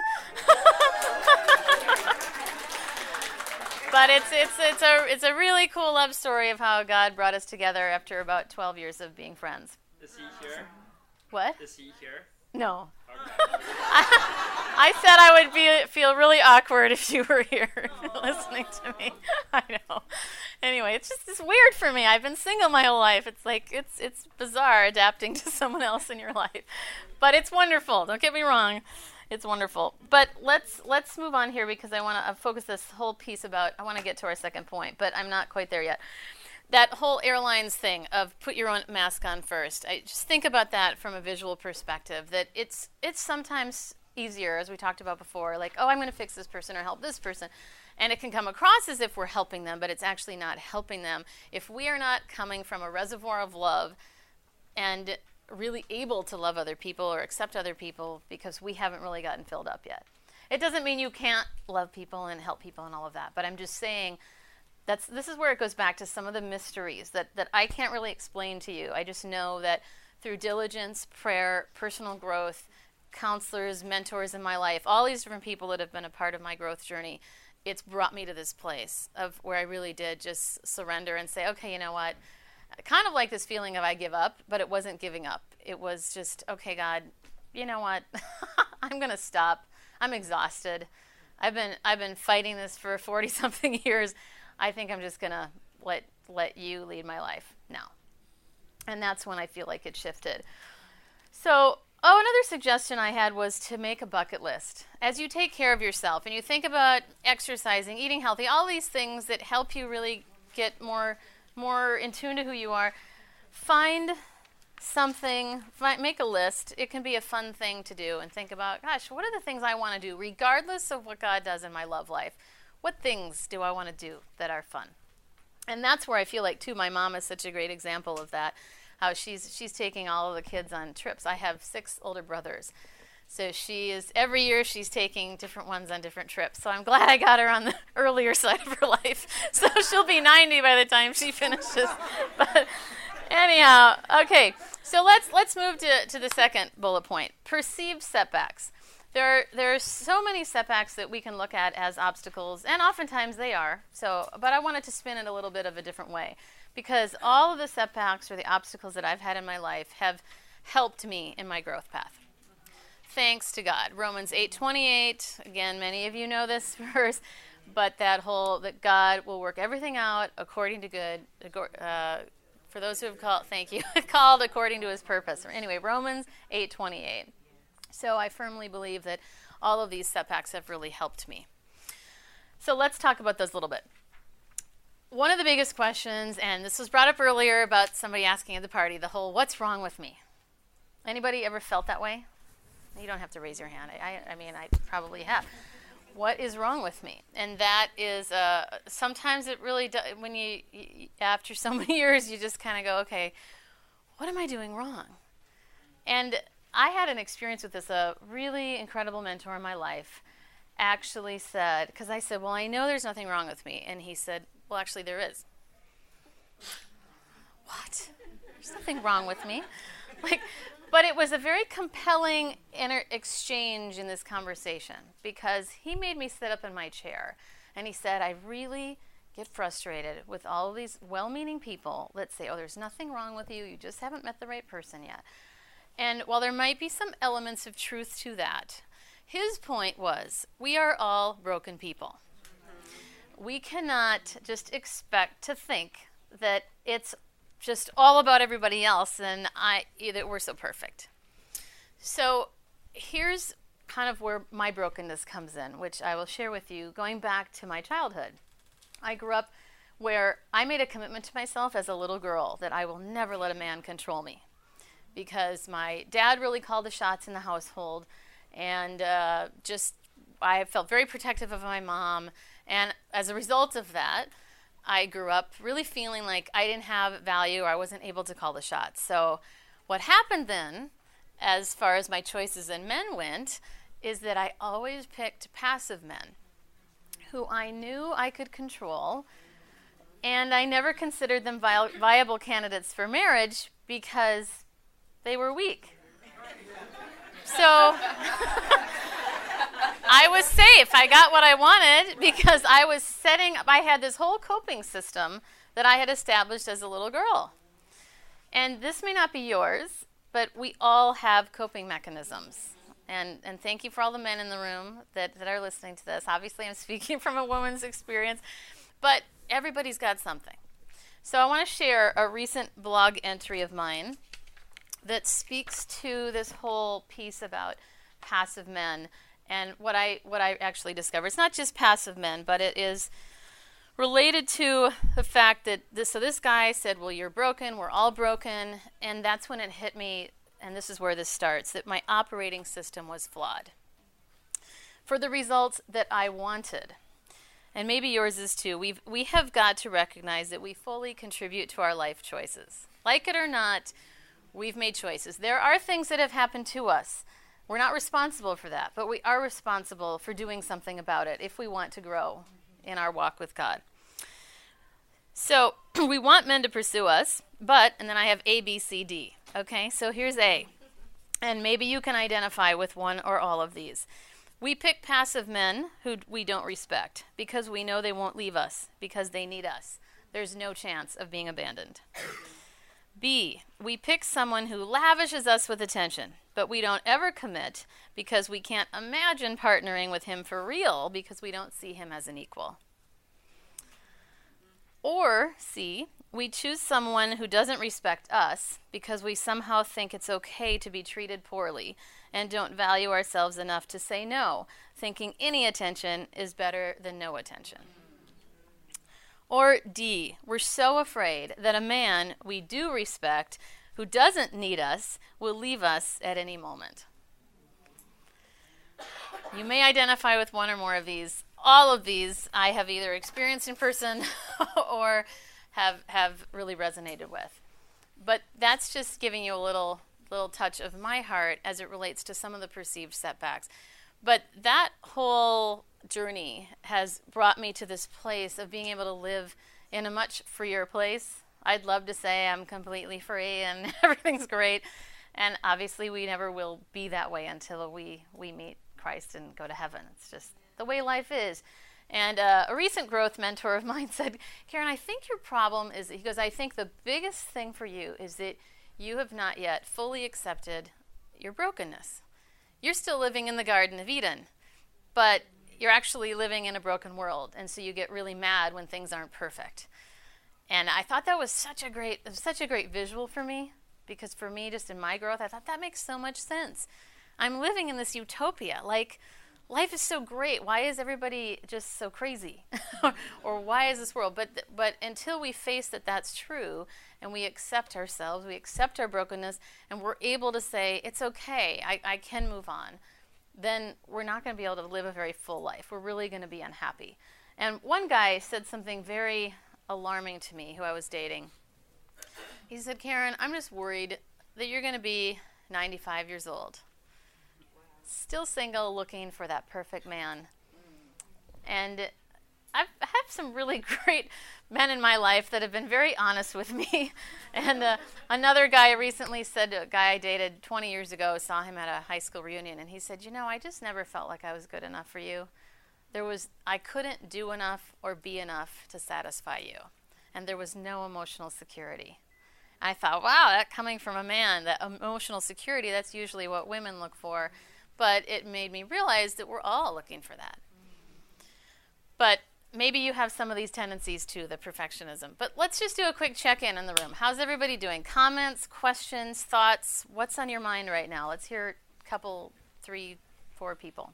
But it's it's it's a it's a really cool love story of how God brought us together after about twelve years of being friends. Is he here? What? Is he here? No. Okay. I, I said I would be feel really awkward if you were here listening to me. I know. Anyway, it's just it's weird for me. I've been single my whole life. It's like it's it's bizarre adapting to someone else in your life, but it's wonderful. Don't get me wrong. It's wonderful. But let's let's move on here because I want to uh, focus this whole piece about, I want to get to our second point, but I'm not quite there yet. That whole airlines thing of put your own mask on first. I just think about that from a visual perspective, that it's it's sometimes easier, as we talked about before, like, oh, I'm going to fix this person or help this person. And it can come across as if we're helping them, but it's actually not helping them if we are not coming from a reservoir of love and really able to love other people or accept other people because we haven't really gotten filled up yet. It doesn't mean you can't love people and help people and all of that, but I'm just saying that's this is where it goes back to some of the mysteries that, that I can't really explain to you. I just know that through diligence, prayer, personal growth, counselors, mentors in my life, all these different people that have been a part of my growth journey, it's brought me to this place of where I really did just surrender and say, okay, you know what? Kind of like this feeling of I give up, but it wasn't giving up. It was just, okay, God, you know what? I'm going to stop. I'm exhausted. I've been I've been fighting this for forty-something years. I think I'm just going to let let you lead my life now. And that's when I feel like it shifted. So, oh, another suggestion I had was to make a bucket list. As you take care of yourself and you think about exercising, eating healthy, all these things that help you really get more more in tune to who you are, find something, find, make a list. It can be a fun thing to do and think about, gosh, what are the things I want to do regardless of what God does in my love life? What things do I want to do that are fun? And that's where I feel like, too, my mom is such a great example of that, how she's she's taking all of the kids on trips. I have six older brothers. So she is, every year she's taking different ones on different trips. So I'm glad I got her on the earlier side of her life. So she'll be ninety by the time she finishes. But anyhow, okay. So let's let's move to, to the second bullet point, perceived setbacks. There are, there are so many setbacks that we can look at as obstacles, and oftentimes they are. So, but I wanted to spin it a little bit of a different way, because all of the setbacks or the obstacles that I've had in my life have helped me in my growth path. Thanks to God. Romans eight twenty-eight, again, many of you know this verse, but that whole, that God will work everything out according to good, uh, for those who have called, thank you, called according to his purpose. Anyway, Romans eight twenty-eight. So I firmly believe that all of these setbacks have really helped me. So let's talk about those a little bit. One of the biggest questions, and this was brought up earlier about somebody asking at the party, the whole, what's wrong with me? Anybody ever felt that way? You don't have to raise your hand. I, I, I mean, I probably have. What is wrong with me? And that is, uh, sometimes it really does, when you, you, after so many years, you just kind of go, okay, what am I doing wrong? And I had an experience with this. A really incredible mentor in my life actually said, because I said, well, I know there's nothing wrong with me. And he said, well, actually there is. What? There's nothing wrong with me. Like, but it was a very compelling inter- exchange in this conversation, because he made me sit up in my chair. And he said, I really get frustrated with all of these well-meaning people that say, oh, there's nothing wrong with you. You just haven't met the right person yet. And while there might be some elements of truth to that, his point was, we are all broken people. Mm-hmm. We cannot just expect to think that it's just all about everybody else and I that we're so perfect. So here's kind of where my brokenness comes in, which I will share with you, going back to my childhood. I grew up where I made a commitment to myself as a little girl that I will never let a man control me, because my dad really called the shots in the household, and uh, just I felt very protective of my mom, and as a result of that, I grew up really feeling like I didn't have value, or I wasn't able to call the shots. So what happened then, as far as my choices in men went, is that I always picked passive men who I knew I could control, and I never considered them vi- viable candidates for marriage because they were weak. So I was safe. I got what I wanted because I was setting up, I had this whole coping system that I had established as a little girl. And this may not be yours, but we all have coping mechanisms. And and thank you for all the men in the room that, that are listening to this. Obviously, I'm speaking from a woman's experience, but everybody's got something. So I want to share a recent blog entry of mine that speaks to this whole piece about passive men and what I what I actually discovered. It's not just passive men, but it is related to the fact that this. So this guy said, "Well, you're broken. We're all broken," and that's when it hit me. And this is where this starts, that my operating system was flawed for the results that I wanted. And maybe yours is too. We've, we have got to recognize that we fully contribute to our life choices. Like it or not, we've made choices. There are things that have happened to us. We're not responsible for that, but we are responsible for doing something about it if we want to grow in our walk with God. So we want men to pursue us, but, and then I have A, B, C, D. Okay, so here's A. And maybe you can identify with one or all of these. We pick passive men who we don't respect because we know they won't leave us, because they need us. There's no chance of being abandoned. B, we pick someone who lavishes us with attention, but we don't ever commit because we can't imagine partnering with him for real because we don't see him as an equal. Or C, we choose someone who doesn't respect us because we somehow think it's okay to be treated poorly and don't value ourselves enough to say no, thinking any attention is better than no attention. Or D, we're so afraid that a man we do respect who doesn't need us will leave us at any moment. You may identify with one or more of these. All of these I have either experienced in person or have have really resonated with. But that's just giving you a little little touch of my heart as it relates to some of the perceived setbacks. But that whole journey has brought me to this place of being able to live in a much freer place. I'd love to say I'm completely free and everything's great. And obviously we never will be that way until we, we meet Christ and go to heaven. It's just the way life is. And uh, a recent growth mentor of mine said, Karen, I think your problem is, he goes, I think the biggest thing for you is that you have not yet fully accepted your brokenness. You're still living in the Garden of Eden, but you're actually living in a broken world, and so you get really mad when things aren't perfect. And I thought that was such a great, such a great visual for me, because for me, just in my growth, I thought that makes so much sense. I'm living in this utopia, like, life is so great. Why is everybody just so crazy? Or why is this world? But but until we face that that's true and we accept ourselves, we accept our brokenness, and we're able to say, it's okay, I, I can move on, then we're not going to be able to live a very full life. We're really going to be unhappy. And one guy said something very alarming to me who I was dating. He said, Karen, I'm just worried that you're going to be ninety-five years old. Still single, looking for that perfect man. And I've, I have some really great men in my life that have been very honest with me. And uh, another guy recently said, a guy I dated twenty years ago, saw him at a high school reunion, and he said, you know, I just never felt like I was good enough for you. There was, I couldn't do enough or be enough to satisfy you. And there was no emotional security. I thought, wow, that coming from a man, that emotional security, that's usually what women look for. But it made me realize that we're all looking for that. But maybe you have some of these tendencies too, the perfectionism. But let's just do a quick check-in in the room. How's everybody doing? Comments, questions, thoughts? What's on your mind right now? Let's hear a couple, three, four people.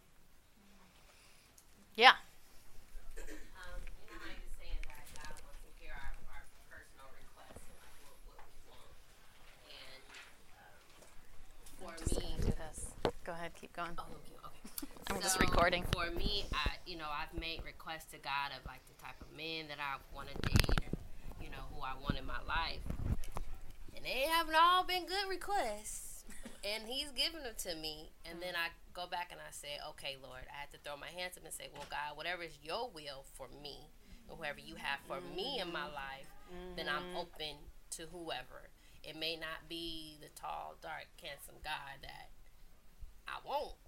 Yeah. Um, you know how you're saying that God wants to hear our, our personal requests and like what, what we want. And um, for Just me, do this. Go ahead, keep going. oh, okay, okay. I'm just So, recording. For me, I, you know, I've made requests to God of like the type of men that I want to date, and you know who I want in my life, and they haven't all been good requests. And He's given them to me, and then I go back and I say, okay, Lord, I had to throw my hands up and say, well, God, whatever is your will for me, or whoever you have for mm-hmm. me in my life, mm-hmm. then I'm open to whoever. It may not be the tall, dark, handsome guy that I want.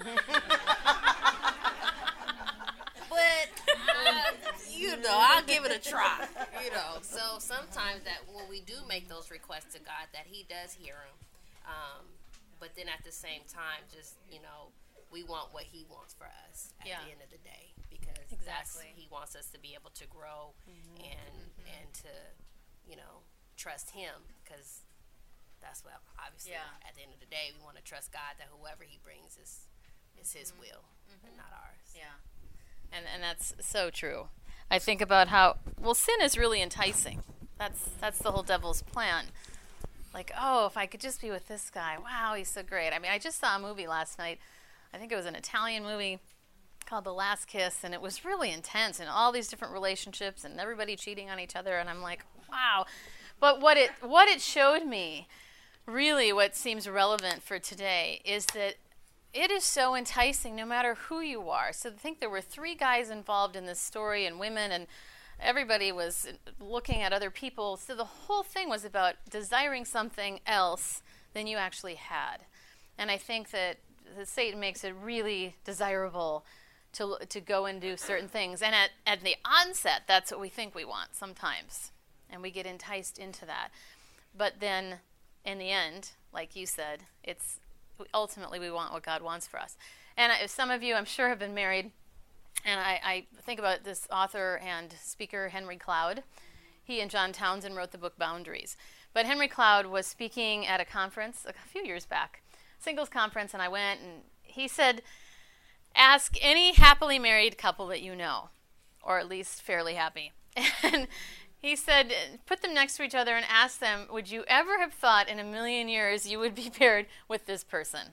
But uh, you know, I'll give it a try. You know, so sometimes that when we do make those requests to God, that He does hear them. Um, but then at the same time, just you know, we want what He wants for us at Yeah. the end of the day, because Exactly. that's, He wants us to be able to grow mm-hmm. and mm-hmm. and to you know trust Him, because that's what obviously Yeah. at the end of the day we want to trust God that whoever He brings is is His will mm-hmm. and not ours. Yeah. And and that's so true. I think about how, well, sin is really enticing. That's that's the whole devil's plan. Like, oh, if I could just be with this guy. Wow, he's so great. I mean, I just saw a movie last night. I think it was an Italian movie called The Last Kiss, and it was really intense, and all these different relationships and everybody cheating on each other, and I'm like, wow. But what it what it showed me, really what seems relevant for today, is that it is so enticing no matter who you are. So I think there were three guys involved in this story, and women, and everybody was looking at other people. So the whole thing was about desiring something else than you actually had. And I think that the Satan makes it really desirable to to go and do certain things. And at, at the onset, that's what we think we want sometimes. And we get enticed into that. But then in the end, like you said, it's ultimately we want what God wants for us. And I, some of you, I'm sure, have been married. And I, I think about this author and speaker, Henry Cloud. He and John Townsend wrote the book Boundaries. But Henry Cloud was speaking at a conference a few years back, singles conference, and I went, and he said, ask any happily married couple that you know, or at least fairly happy. And he said, put them next to each other and ask them, would you ever have thought in a million years you would be paired with this person?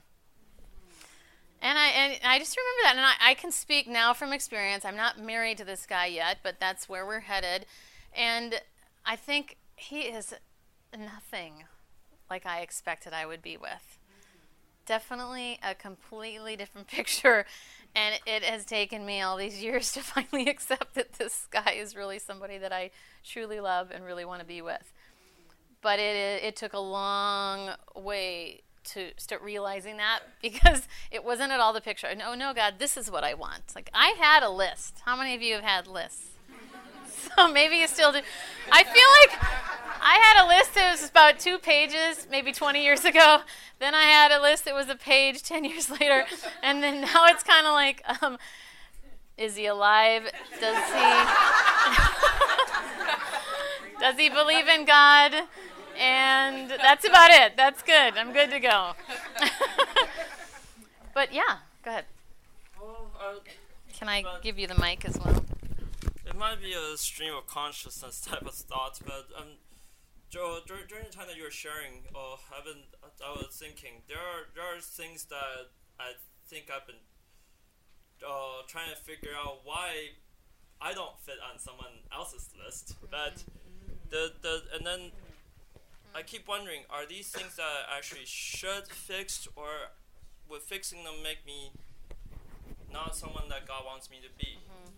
And I and I just remember that, and I, I can speak now from experience. I'm not married to this guy yet, but that's where we're headed. And I think he is nothing like I expected I would be with. Definitely a completely different picture, and it has taken me all these years to finally accept that this guy is really somebody that I truly love and really want to be with. But it it took a long way to start realizing that, because it wasn't at all the picture. No, no, God, this is what I want. Like, I had a list. How many of you have had lists? So maybe you still do. I feel like I had a list that was about two pages, maybe twenty years ago. Then I had a list that was a page ten years later. And then now it's kind of like, um, is he alive? Does he, does he believe in God? And that's about it. That's good. I'm good to go. But yeah, go ahead. Well, uh, Can I but give you the mic as well? it might be a stream of consciousness type of thought, but um, Joe, during, during the time that you were sharing, uh, I've been, I was thinking there are there are things that I think I've been uh, trying to figure out why I don't fit on someone else's list, but the the and then I keep wondering, are these things that I actually should fix, or would fixing them make me not someone that God wants me to be?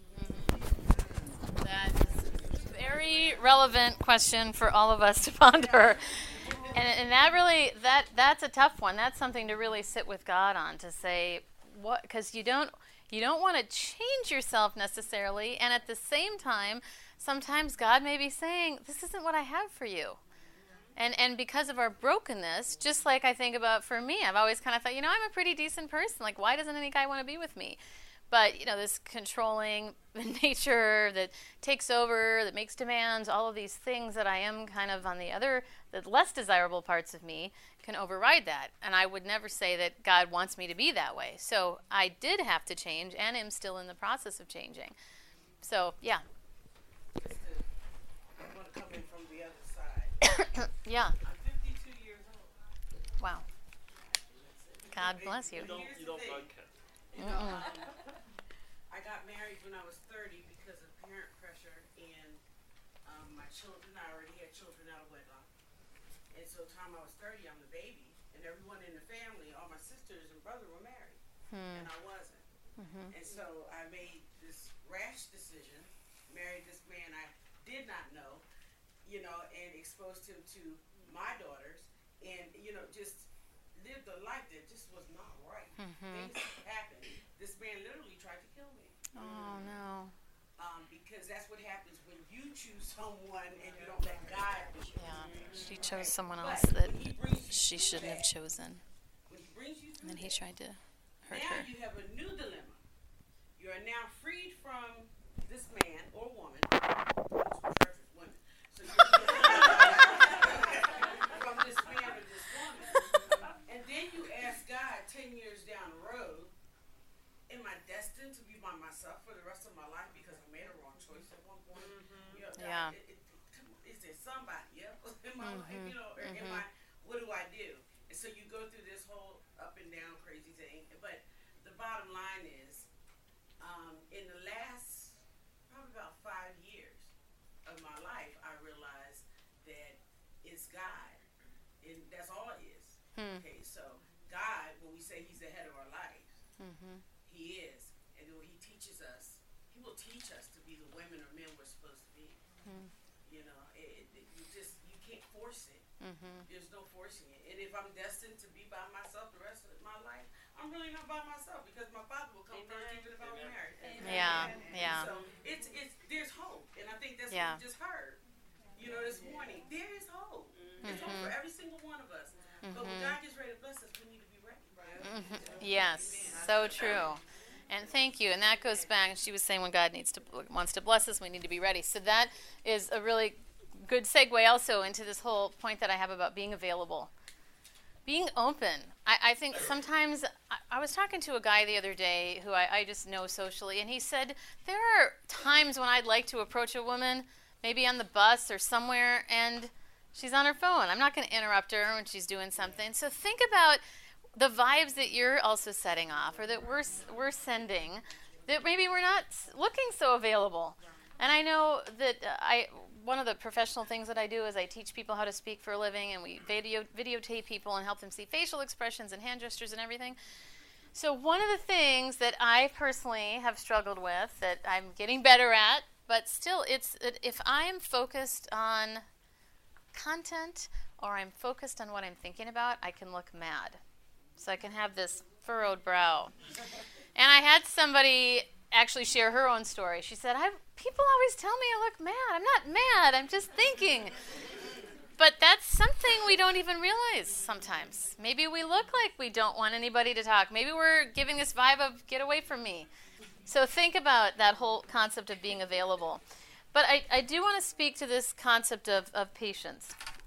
That is a very relevant question for all of us to ponder. And, and that really, that that's a tough one. That's something to really sit with God on, to say, what, because you don't, you don't want to change yourself necessarily, and at the same time, sometimes God may be saying, this isn't what I have for you. And and because of our brokenness, just like I think about for me, I've always kind of thought, you know, I'm a pretty decent person. Like, why doesn't any guy want to be with me? But, you know, this controlling nature that takes over, that makes demands, all of these things that I am kind of on the other, the less desirable parts of me can override that. And I would never say that God wants me to be that way. So I did have to change, and am still in the process of changing. So, yeah. Just to, I want to come in from the other side. Yeah. I'm fifty-two years old. Wow. God bless you. You don't, you don't bug Ken. You know, um, I got married when I was thirty because of parent pressure, and um, my children, I already had children out of wedlock. And so time I was thirty, I'm the baby, and everyone in the family, all my sisters and brother were married, Hmm. and I wasn't. Mhm. And so I made this rash decision, married this man I did not know, you know, and exposed him to my daughters, and, you know, just lived a life that just was not right. Mhm. Things happened. This man literally tried to kill me. Oh, no. Um, because that's what happens when you choose someone and you don't let God be. Yeah. She chose someone But else that when he brings you she through shouldn't have that, chosen. when he brings you And then through he that, tried to hurt now her. you have a new dilemma. You are now freed from this man or woman. Women. So you're from this man or this woman. And then you ask God ten years down the road, am I destined to be by myself for the rest of my life because I made a wrong choice at one point? You know, God, Yeah. it- it- come on, is there somebody else in my life? Mhm. You know, or am Mhm. I, what do I do? And so you go through this whole up and down crazy thing. But the bottom line is, um, in the last probably about five years of my life, I realized that it's God, and that's all it is. Hmm. Okay, so God, when we say He's the head of our lives, Mhm. He is, and then when He teaches us, He will teach us to be the women or men we're supposed to be. Hmm. You know, it, it, you just you can't force it. Mhm. There's no forcing it. And if I'm destined to be by myself the rest of my life, I'm really not by myself because my Father will come first, even if I'm married. Yeah. Yeah. So it's it's there's hope, and I think that's Yeah. what we just heard. You know, this morning there is hope. There's hope for every single one of us. But when Mhm. God gets ready to bless us, we need to be ready. Mhm. Yes, so true. And thank you. And that goes back. She was saying when God needs to wants to bless us, we need to be ready. So that is a really good segue also into this whole point that I have about being available, being open. I, I think sometimes I, I was talking to a guy the other day who I, I just know socially, and he said there are times when I'd like to approach a woman, maybe on the bus or somewhere, and she's on her phone. I'm not going to interrupt her when she's doing something. So think about the vibes that you're also setting off, or that we're we're sending, that maybe we're not looking so available. And I know that uh, I one of the professional things that I do is I teach people how to speak for a living, and we video videotape people and help them see facial expressions and hand gestures and everything. So one of the things that I personally have struggled with, that I'm getting better at, but still, it's it, if I'm focused on content or I'm focused on what I'm thinking about, I can look mad. So I can have this furrowed brow. And I had somebody actually share her own story. She said, I, people always tell me I look mad. I'm not mad. I'm just thinking. But that's something we don't even realize sometimes. Maybe we look like we don't want anybody to talk. Maybe we're giving this vibe of get away from me. So think about that whole concept of being available. But I, I do want to speak to this concept of, of patience.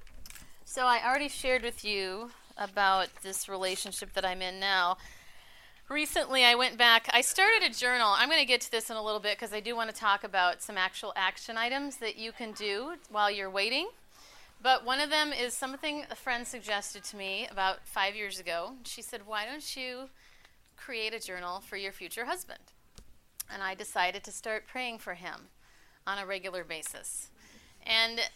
So I already shared with you about this relationship that I'm in now. Recently, I went back. I started a journal. I'm going to get to this in a little bit because I do want to talk about some actual action items that you can do while you're waiting. But one of them is something a friend suggested to me about five years ago. She said, why don't you create a journal for your future husband? And I decided to start praying for him on a regular basis. And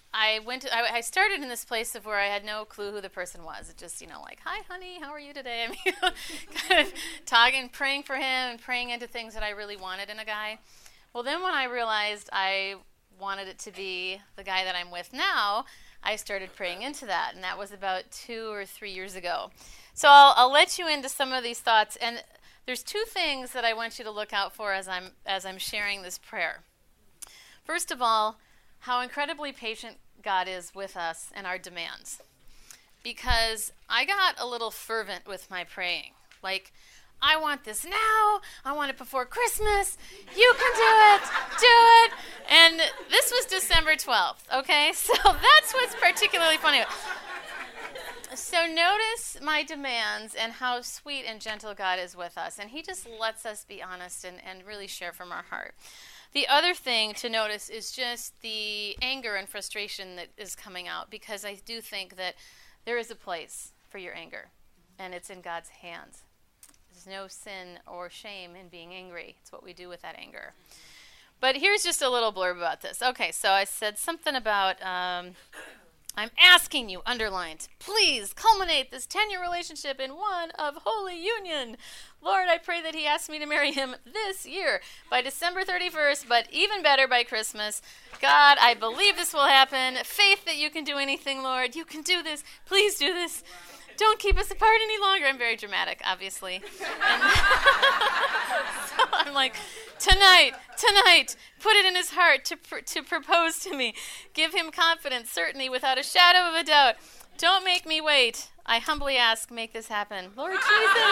I went. To, I, I started in this place of where I had no clue who the person was. It just, you know, like, hi, honey, how are you today? I mean, kind of talking, praying for him, and praying into things that I really wanted in a guy. Well, then when I realized I wanted it to be the guy that I'm with now, I started praying into that, and that was about two or three years ago. So I'll, I'll let you into some of these thoughts, and there's two things that I want you to look out for as I'm as I'm sharing this prayer. First of all, how incredibly patient God is with us and our demands. Because I got a little fervent with my praying. Like, I want this now. I want it before Christmas. You can do it. Do it. And this was December twelfth, okay? So that's what's particularly funny. So notice my demands and how sweet and gentle God is with us. And he just lets us be honest and, and really share from our heart. The other thing to notice is just the anger and frustration that is coming out, because I do think that there is a place for your anger, and it's in God's hands. There's no sin or shame in being angry. It's what we do with that anger. But here's just a little blurb about this. Okay, so I said something about, um, I'm asking you, underlined, please culminate this ten-year relationship in one of holy union. Lord, I pray that he asks me to marry him this year by December thirty-first, but even better by Christmas. God, I believe this will happen. Faith that you can do anything, Lord. You can do this. Please do this. Don't keep us apart any longer. I'm very dramatic, obviously. And so I'm like, tonight, tonight, put it in his heart to pr- to propose to me. Give him confidence, certainty, without a shadow of a doubt. Don't make me wait. I humbly ask, make this happen. Lord Jesus.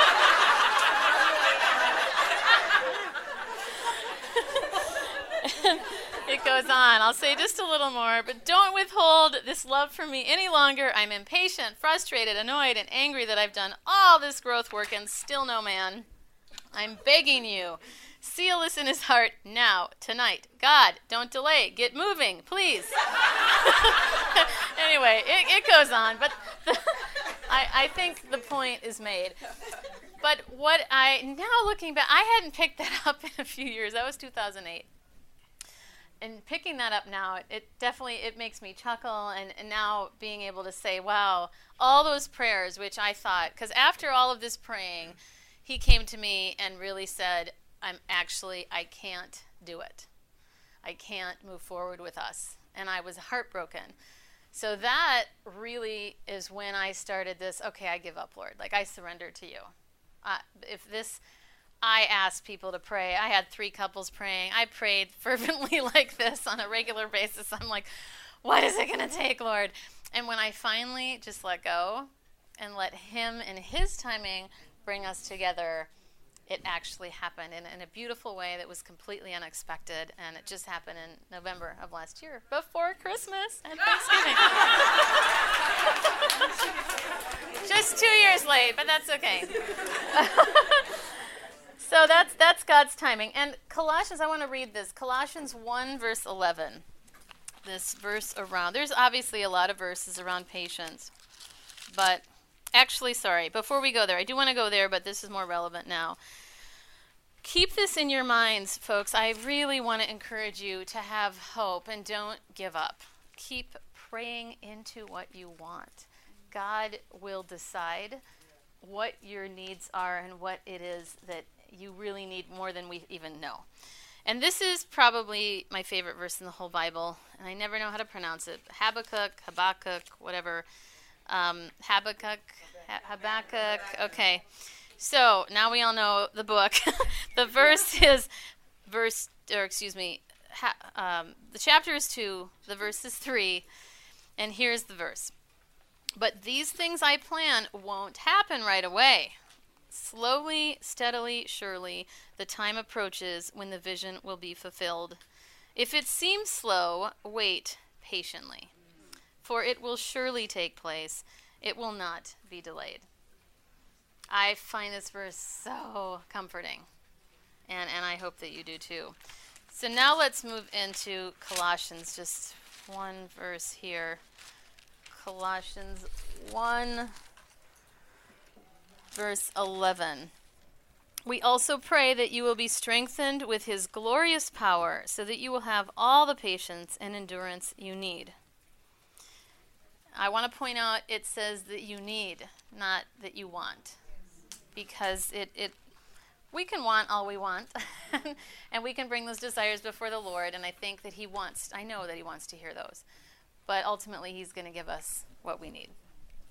It goes on. I'll say just a little more, but don't withhold this love from me any longer. I'm impatient, frustrated, annoyed, and angry that I've done all this growth work and still no man. I'm begging you. Seal this in his heart now, tonight. God, don't delay. Get moving, please. Anyway, it, it goes on, but the, I, I think the point is made. But what I, now looking back, I hadn't picked that up in a few years. That was two thousand eight. And picking that up now, it, it definitely, it makes me chuckle, and, and now being able to say, wow, all those prayers, which I thought, because after all of this praying, he came to me and really said, I'm actually, I can't do it. I can't move forward with us. And I was heartbroken. So that really is when I started this, okay, I give up, Lord. Like, I surrender to you. Uh, if this, I asked people to pray. I had three couples praying. I prayed fervently like this on a regular basis. I'm like, what is it going to take, Lord? And when I finally just let go and let him in his timing bring us together, it actually happened in, in a beautiful way that was completely unexpected, and it just happened in November of last year, before Christmas and Thanksgiving. Just two years late, but that's okay. So that's that's God's timing. And Colossians, I want to read this. Colossians one, verse eleven. This verse around, there's obviously a lot of verses around patience, but actually, sorry, before we go there, I do want to go there, but this is more relevant now. Keep this in your minds, folks. I really want to encourage you to have hope and don't give up. Keep praying into what you want. God will decide what your needs are and what it is that you really need more than we even know. And this is probably my favorite verse in the whole Bible, and I never know how to pronounce it. Habakkuk, Habakkuk, whatever. Um, Habakkuk, ha- Habakkuk, okay. So now we all know the book. The verse is verse, or excuse me, ha, um, the chapter is two, the verse is three, and here's the verse. But these things I plan won't happen right away. Slowly, steadily, surely, the time approaches when the vision will be fulfilled. If it seems slow, wait patiently, for it will surely take place. It will not be delayed. I find this verse so comforting, and, and I hope that you do too. So now let's move into Colossians, just one verse here. Colossians one, verse eleven. We also pray that you will be strengthened with his glorious power, so that you will have all the patience and endurance you need. I want to point out it says that you need, not that you want. Because it, it we can want all we want, and we can bring those desires before the Lord, and I think that he wants, I know that he wants to hear those. But ultimately, he's going to give us what we need.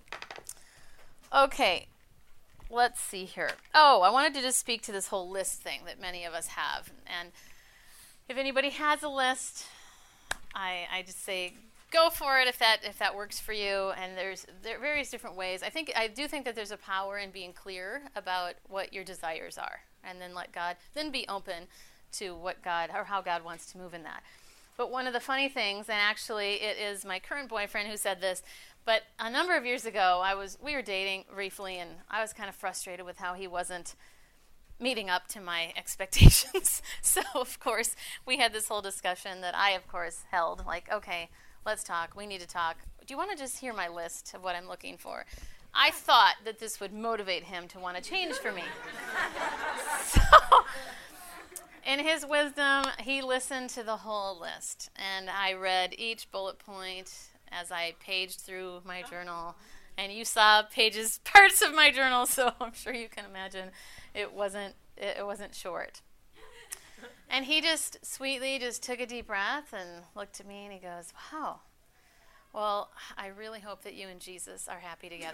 Okay, let's see here. Oh, I wanted to just speak to this whole list thing that many of us have. And if anybody has a list, I, I just say go for it if that if that works for you. And there's there are various different ways. I think I do think that there's a power in being clear about what your desires are, and then let God then be open to what God or how God wants to move in that. But one of the funny things, and actually it is my current boyfriend who said this, but a number of years ago I was we were dating briefly, and I was kind of frustrated with how he wasn't meeting up to my expectations. So of course we had this whole discussion that I of course held, like, okay, let's talk. We need to talk. Do you want to just hear my list of what I'm looking for? I thought that this would motivate him to want to change for me. So, in his wisdom, he listened to the whole list. And I read each bullet point as I paged through my journal. And you saw pages, parts of my journal, so I'm sure you can imagine it wasn't it, it wasn't short. And he just sweetly just took a deep breath and looked at me and he goes, wow, well, I really hope that you and Jesus are happy together.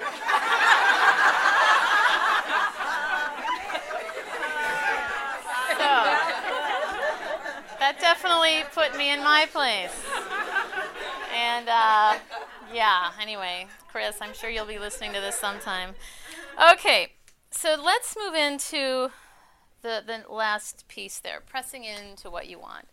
So, that definitely put me in my place. And, uh, yeah, anyway, Chris, I'm sure you'll be listening to this sometime. Okay, so let's move into The, the last piece there, pressing into what you want.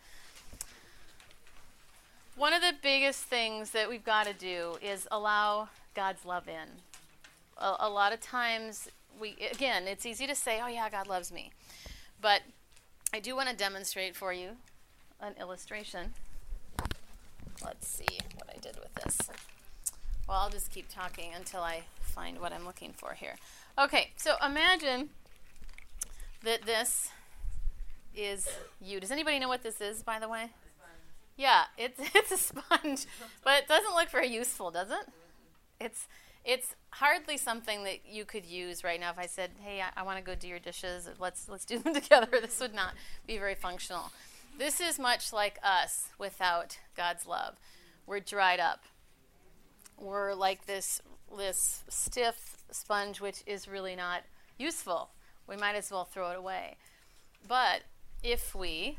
One of the biggest things that we've got to do is allow God's love in. A, a lot of times, we again, it's easy to say, oh yeah, God loves me. But I do want to demonstrate for you an illustration. Let's see what I did with this. Well, I'll just keep talking until I find what I'm looking for here. Okay, so imagine that this is you. Does anybody know what this is, by the way? Yeah, it's it's a sponge, but it doesn't look very useful, does it? It's it's hardly something that you could use right now. If I said, "Hey, I, I want to go do your dishes. Let's let's do them together," this would not be very functional. This is much like us without God's love. We're dried up. We're like this this stiff sponge, which is really not useful. We might as well throw it away. But if we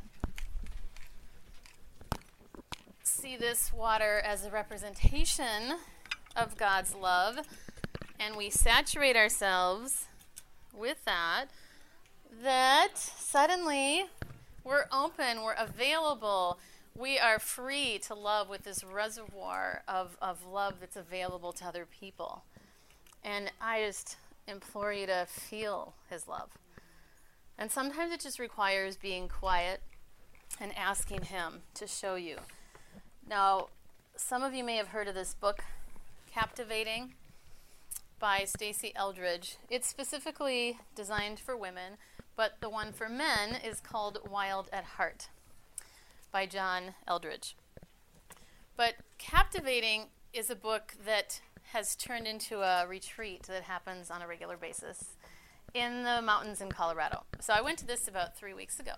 see this water as a representation of God's love, and we saturate ourselves with that, that suddenly we're open, we're available, we are free to love with this reservoir of, of love that's available to other people. And I just implore you to feel his love. And sometimes it just requires being quiet and asking him to show you. Now, some of you may have heard of this book, Captivating, by Stacey Eldridge. It's specifically designed for women, but the one for men is called Wild at Heart by John Eldridge. But Captivating is a book that has turned into a retreat that happens on a regular basis in the mountains in Colorado. So I went to this about three weeks ago.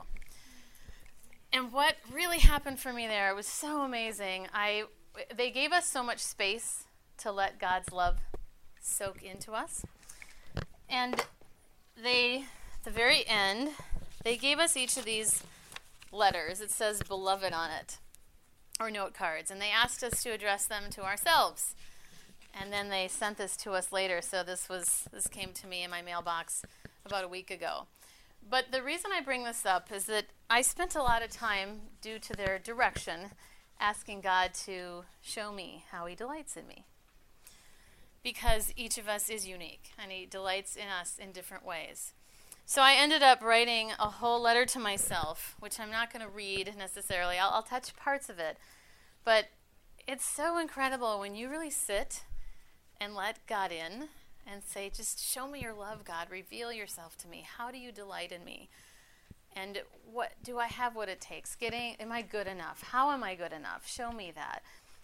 And what really happened for me there was so amazing. I they gave us so much space to let God's love soak into us. And they, at the very end, they gave us each of these letters. It says beloved on it, or note cards. And they asked us to address them to ourselves. And then they sent this to us later, so this was this came to me in my mailbox about a week ago. But the reason I bring this up is that I spent a lot of time, due to their direction, asking God to show me how he delights in me. Because each of us is unique, and he delights in us in different ways. So I ended up writing a whole letter to myself, which I'm not going to read necessarily. I'll, I'll touch parts of it. But it's so incredible when you really sit and let God in and say, just show me your love, God. Reveal yourself to me. How do you delight in me? And what do I have what it takes? Getting, am I good enough? How am I good enough? Show me that.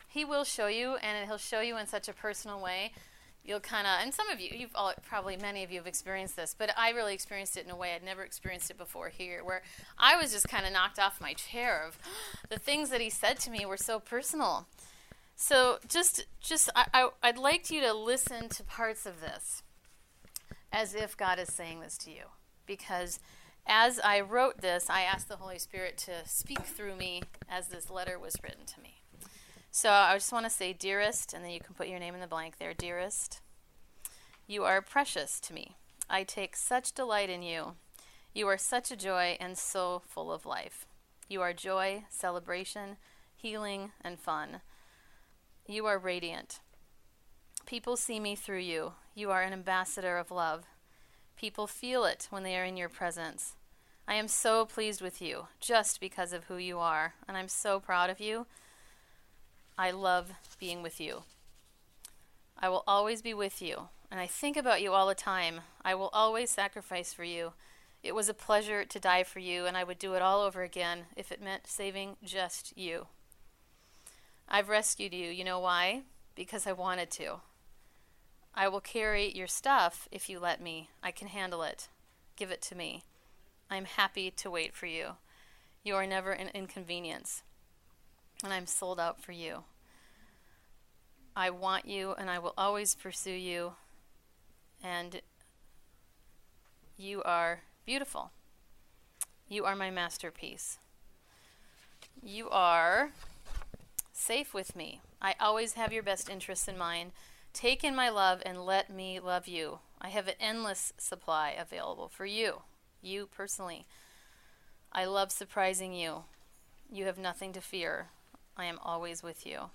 He will show you, and he'll show you in such a personal way. You'll kind of, and some of you, you've all, probably many of you have experienced this, but I really experienced it in a way I'd never experienced it before here, where I was just kind of knocked off my chair of the things that he said to me were so personal. So just, just I, I, I'd like you to listen to parts of this as if God is saying this to you, because as I wrote this, I asked the Holy Spirit to speak through me as this letter was written to me. So I just want to say, dearest, and then you can put your name in the blank there, dearest. You are precious to me. I take such delight in you. You are such a joy and so full of life. You are joy, celebration, healing, and fun. You are radiant. People see me through you. You are an ambassador of love. People feel it when they are in your presence. I am so pleased with you just because of who you are, and I'm so proud of you. I love being with you. I will always be with you, and I think about you all the time. I will always sacrifice for you. It was a pleasure to die for you, and I would do it all over again if it meant saving just you. I've rescued you. You know why? Because I wanted to. I will carry your stuff if you let me. I can handle it. Give it to me. I'm happy to wait for you. You are never an inconvenience, and I'm sold out for you. I want you, and I will always pursue you, and you are beautiful. You are my masterpiece. You are safe with me. I always have your best interests in mind. Take in my love and let me love you. I have an endless supply available for you, you personally. I love surprising you. You have nothing to fear. I am always with you.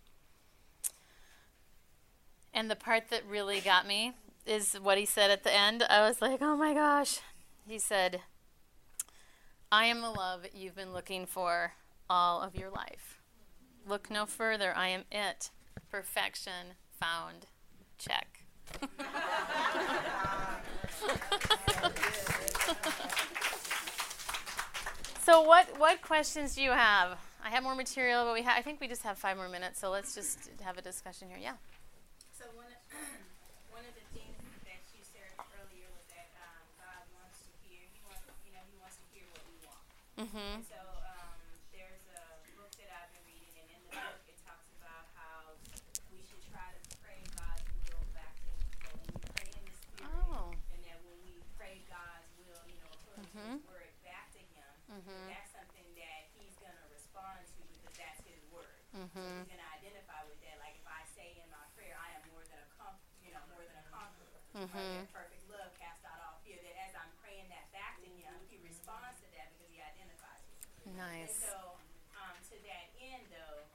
And the part that really got me is what he said at the end. I was like, oh my gosh. He said, I am the love you've been looking for all of your life. Look no further. I am it. Perfection found. Check. So what what questions do you have? I have more material, but we ha- I think we just have five more minutes, so let's just have a discussion here. Yeah. So one of, one of the things that you said earlier was that um, God wants to hear. He wants, you know, He wants to hear what we want. Mm-hmm. So um, there's a book that I've been reading, and in the book it talks about how we should try to pray God's will back to Him. So when we pray in the Spirit, Oh. and then when we pray God's will, you know, according Mhm. to His Word back to Him, Mhm. that's something that He's gonna respond to because that's His Word. So Mhm. He's gonna identify with that. Like if I say in my prayer, I am more than a com- you know, more than a conqueror. Or Mhm. that perfect love cast out all fear. That as I'm praying that back to Him, He responds to that because He identifies with it. And Nice. so, um, to that end, though,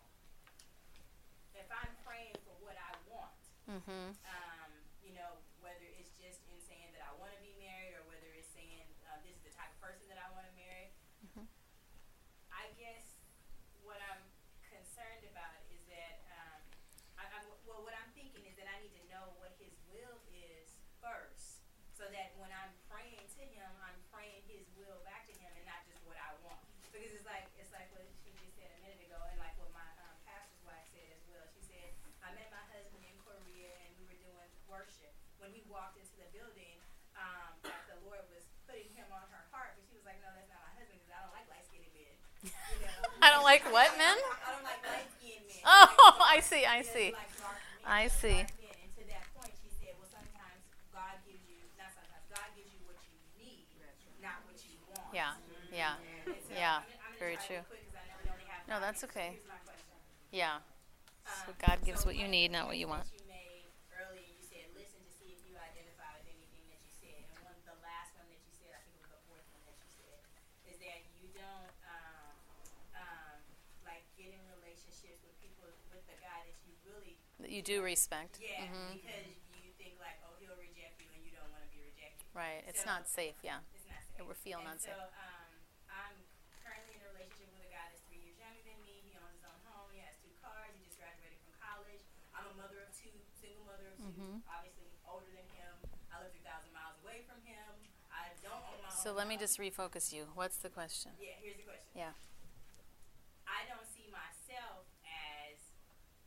if I'm praying for what I want, Mm-hmm. um, you know, whether it's just in saying that I want to be married, or whether it's saying uh, this is the type of person that I want to marry, Mhm. I guess what I'm concerned about is that, um, I, I, well, what I'm thinking is that I need to know what His will is first, so that when I'm praying to Him, I'm praying His will back to Him, and not just what I want. Because it's like it's like what she just said a minute ago, and like what my um, pastor's wife said as well. She said, I met my husband in Korea, and we were doing worship. When he walked into the building, um, that the Lord was putting him on her heart, but she was like, no, that's not my husband, because I don't like light-skinned men. You know? I don't like what, men? I don't like light-skinned men. Oh, I Like, see, I yeah, see. like dark men, I like see. dark men. And to that point, she said, well, sometimes God gives you, not sometimes, God gives you what you need, not what you want. Yeah, yeah, And so yeah, I'm, gonna- I'm gonna very try true. real quick 'cause I know we only have No, five that's minutes. okay. Here's my question. yeah. So Um, God gives so what you one of need, the not what you points want. that you made earlier, you said listen to see if you identify with anything that you said, and one the last one that you said, I think it was the fourth one that you said, is that you don't um, um, like get in relationships with people with the guy that you really That you do respect. yeah Mhm. because you think like, oh, he'll reject you, and you don't want to be rejected. Right. It's So- not safe, yeah. It's not safe. It would feel and unsafe. So um, I'm currently in a relationship with a guy that's three years younger than me. He owns his own home. He has two cars. He just graduated from college. I'm a mother of two, single mother of two. Mhm. Obviously older than him. I live three thousand miles away from him. I don't own my So own let me house. just refocus you. What's the question? Yeah, here's the question. Yeah. I don't see myself as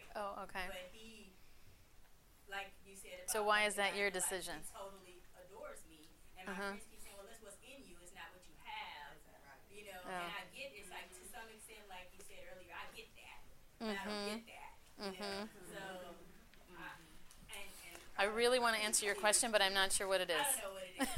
Oh, okay. But he, like you said, about So why is that like, your like, decision? He totally adores me, and my Uh-huh. friends keep saying, "Well, that's what's in you. It's not what you have." You know, Oh. and I get it's like to some extent, like you said earlier, I get that, but I Mhm. don't get that. You Mhm. know, so. I, and, and I really want to answer your question, but I'm not sure what it is. I don't know what it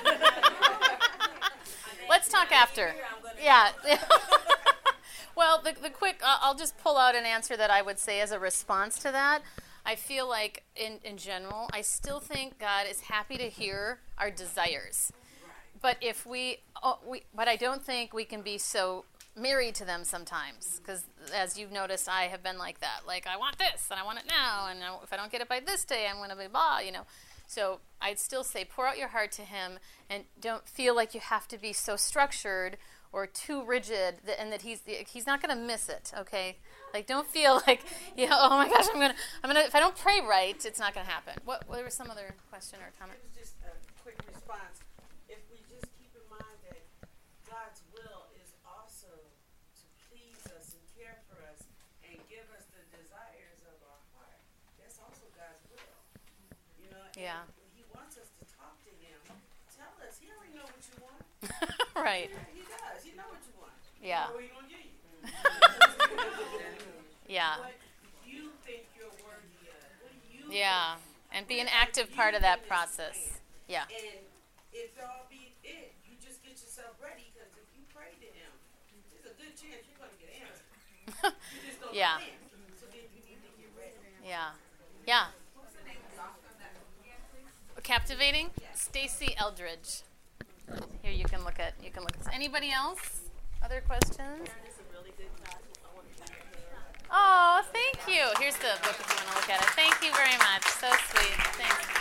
is. Let's talk after. Yeah. Well, the, the quick, uh, I'll just pull out an answer that I would say as a response to that. I feel like, in, in general, I still think God is happy to hear our desires. But if we, oh, we, but I don't think we can be so married to them sometimes. Because as you've noticed, I have been like that. Like, I want this, and I want it now, and if I don't get it by this day, I'm going to be blah, you know. So I'd still say pour out your heart to him, and don't feel like you have to be so structured or too rigid, that, and that he's he's not going to miss it. Okay, like don't feel like, you know, oh my gosh, I'm gonna I'm gonna if I don't pray right, it's not going to happen. What, what was some other question or comment? It was just a quick response. If we just keep in mind that God's will is also to please us and care for us and give us the desires of our heart, that's also God's will. You know, and Yeah. he wants us to talk to him. Tell us, he already know what you want. Right. Yeah, he does. He know what you want. Yeah. What he gonna give you? Yeah. What you think you're worthy of. What do you Yeah. think? And be an What are active you part of in that this process. plan? Yeah. And if all be it, you just get yourself ready, because if you pray to him, there's a good chance you're going to get answered. You just don't Yeah. know when. So then you need to get ready. Yeah. Yeah. Captivating? Stacy Eldridge. Here you can look at you can look at this. Anybody else? Other questions? Oh, thank you. Here's the book if you want to look at it. Thank you very much. So sweet. Thanks.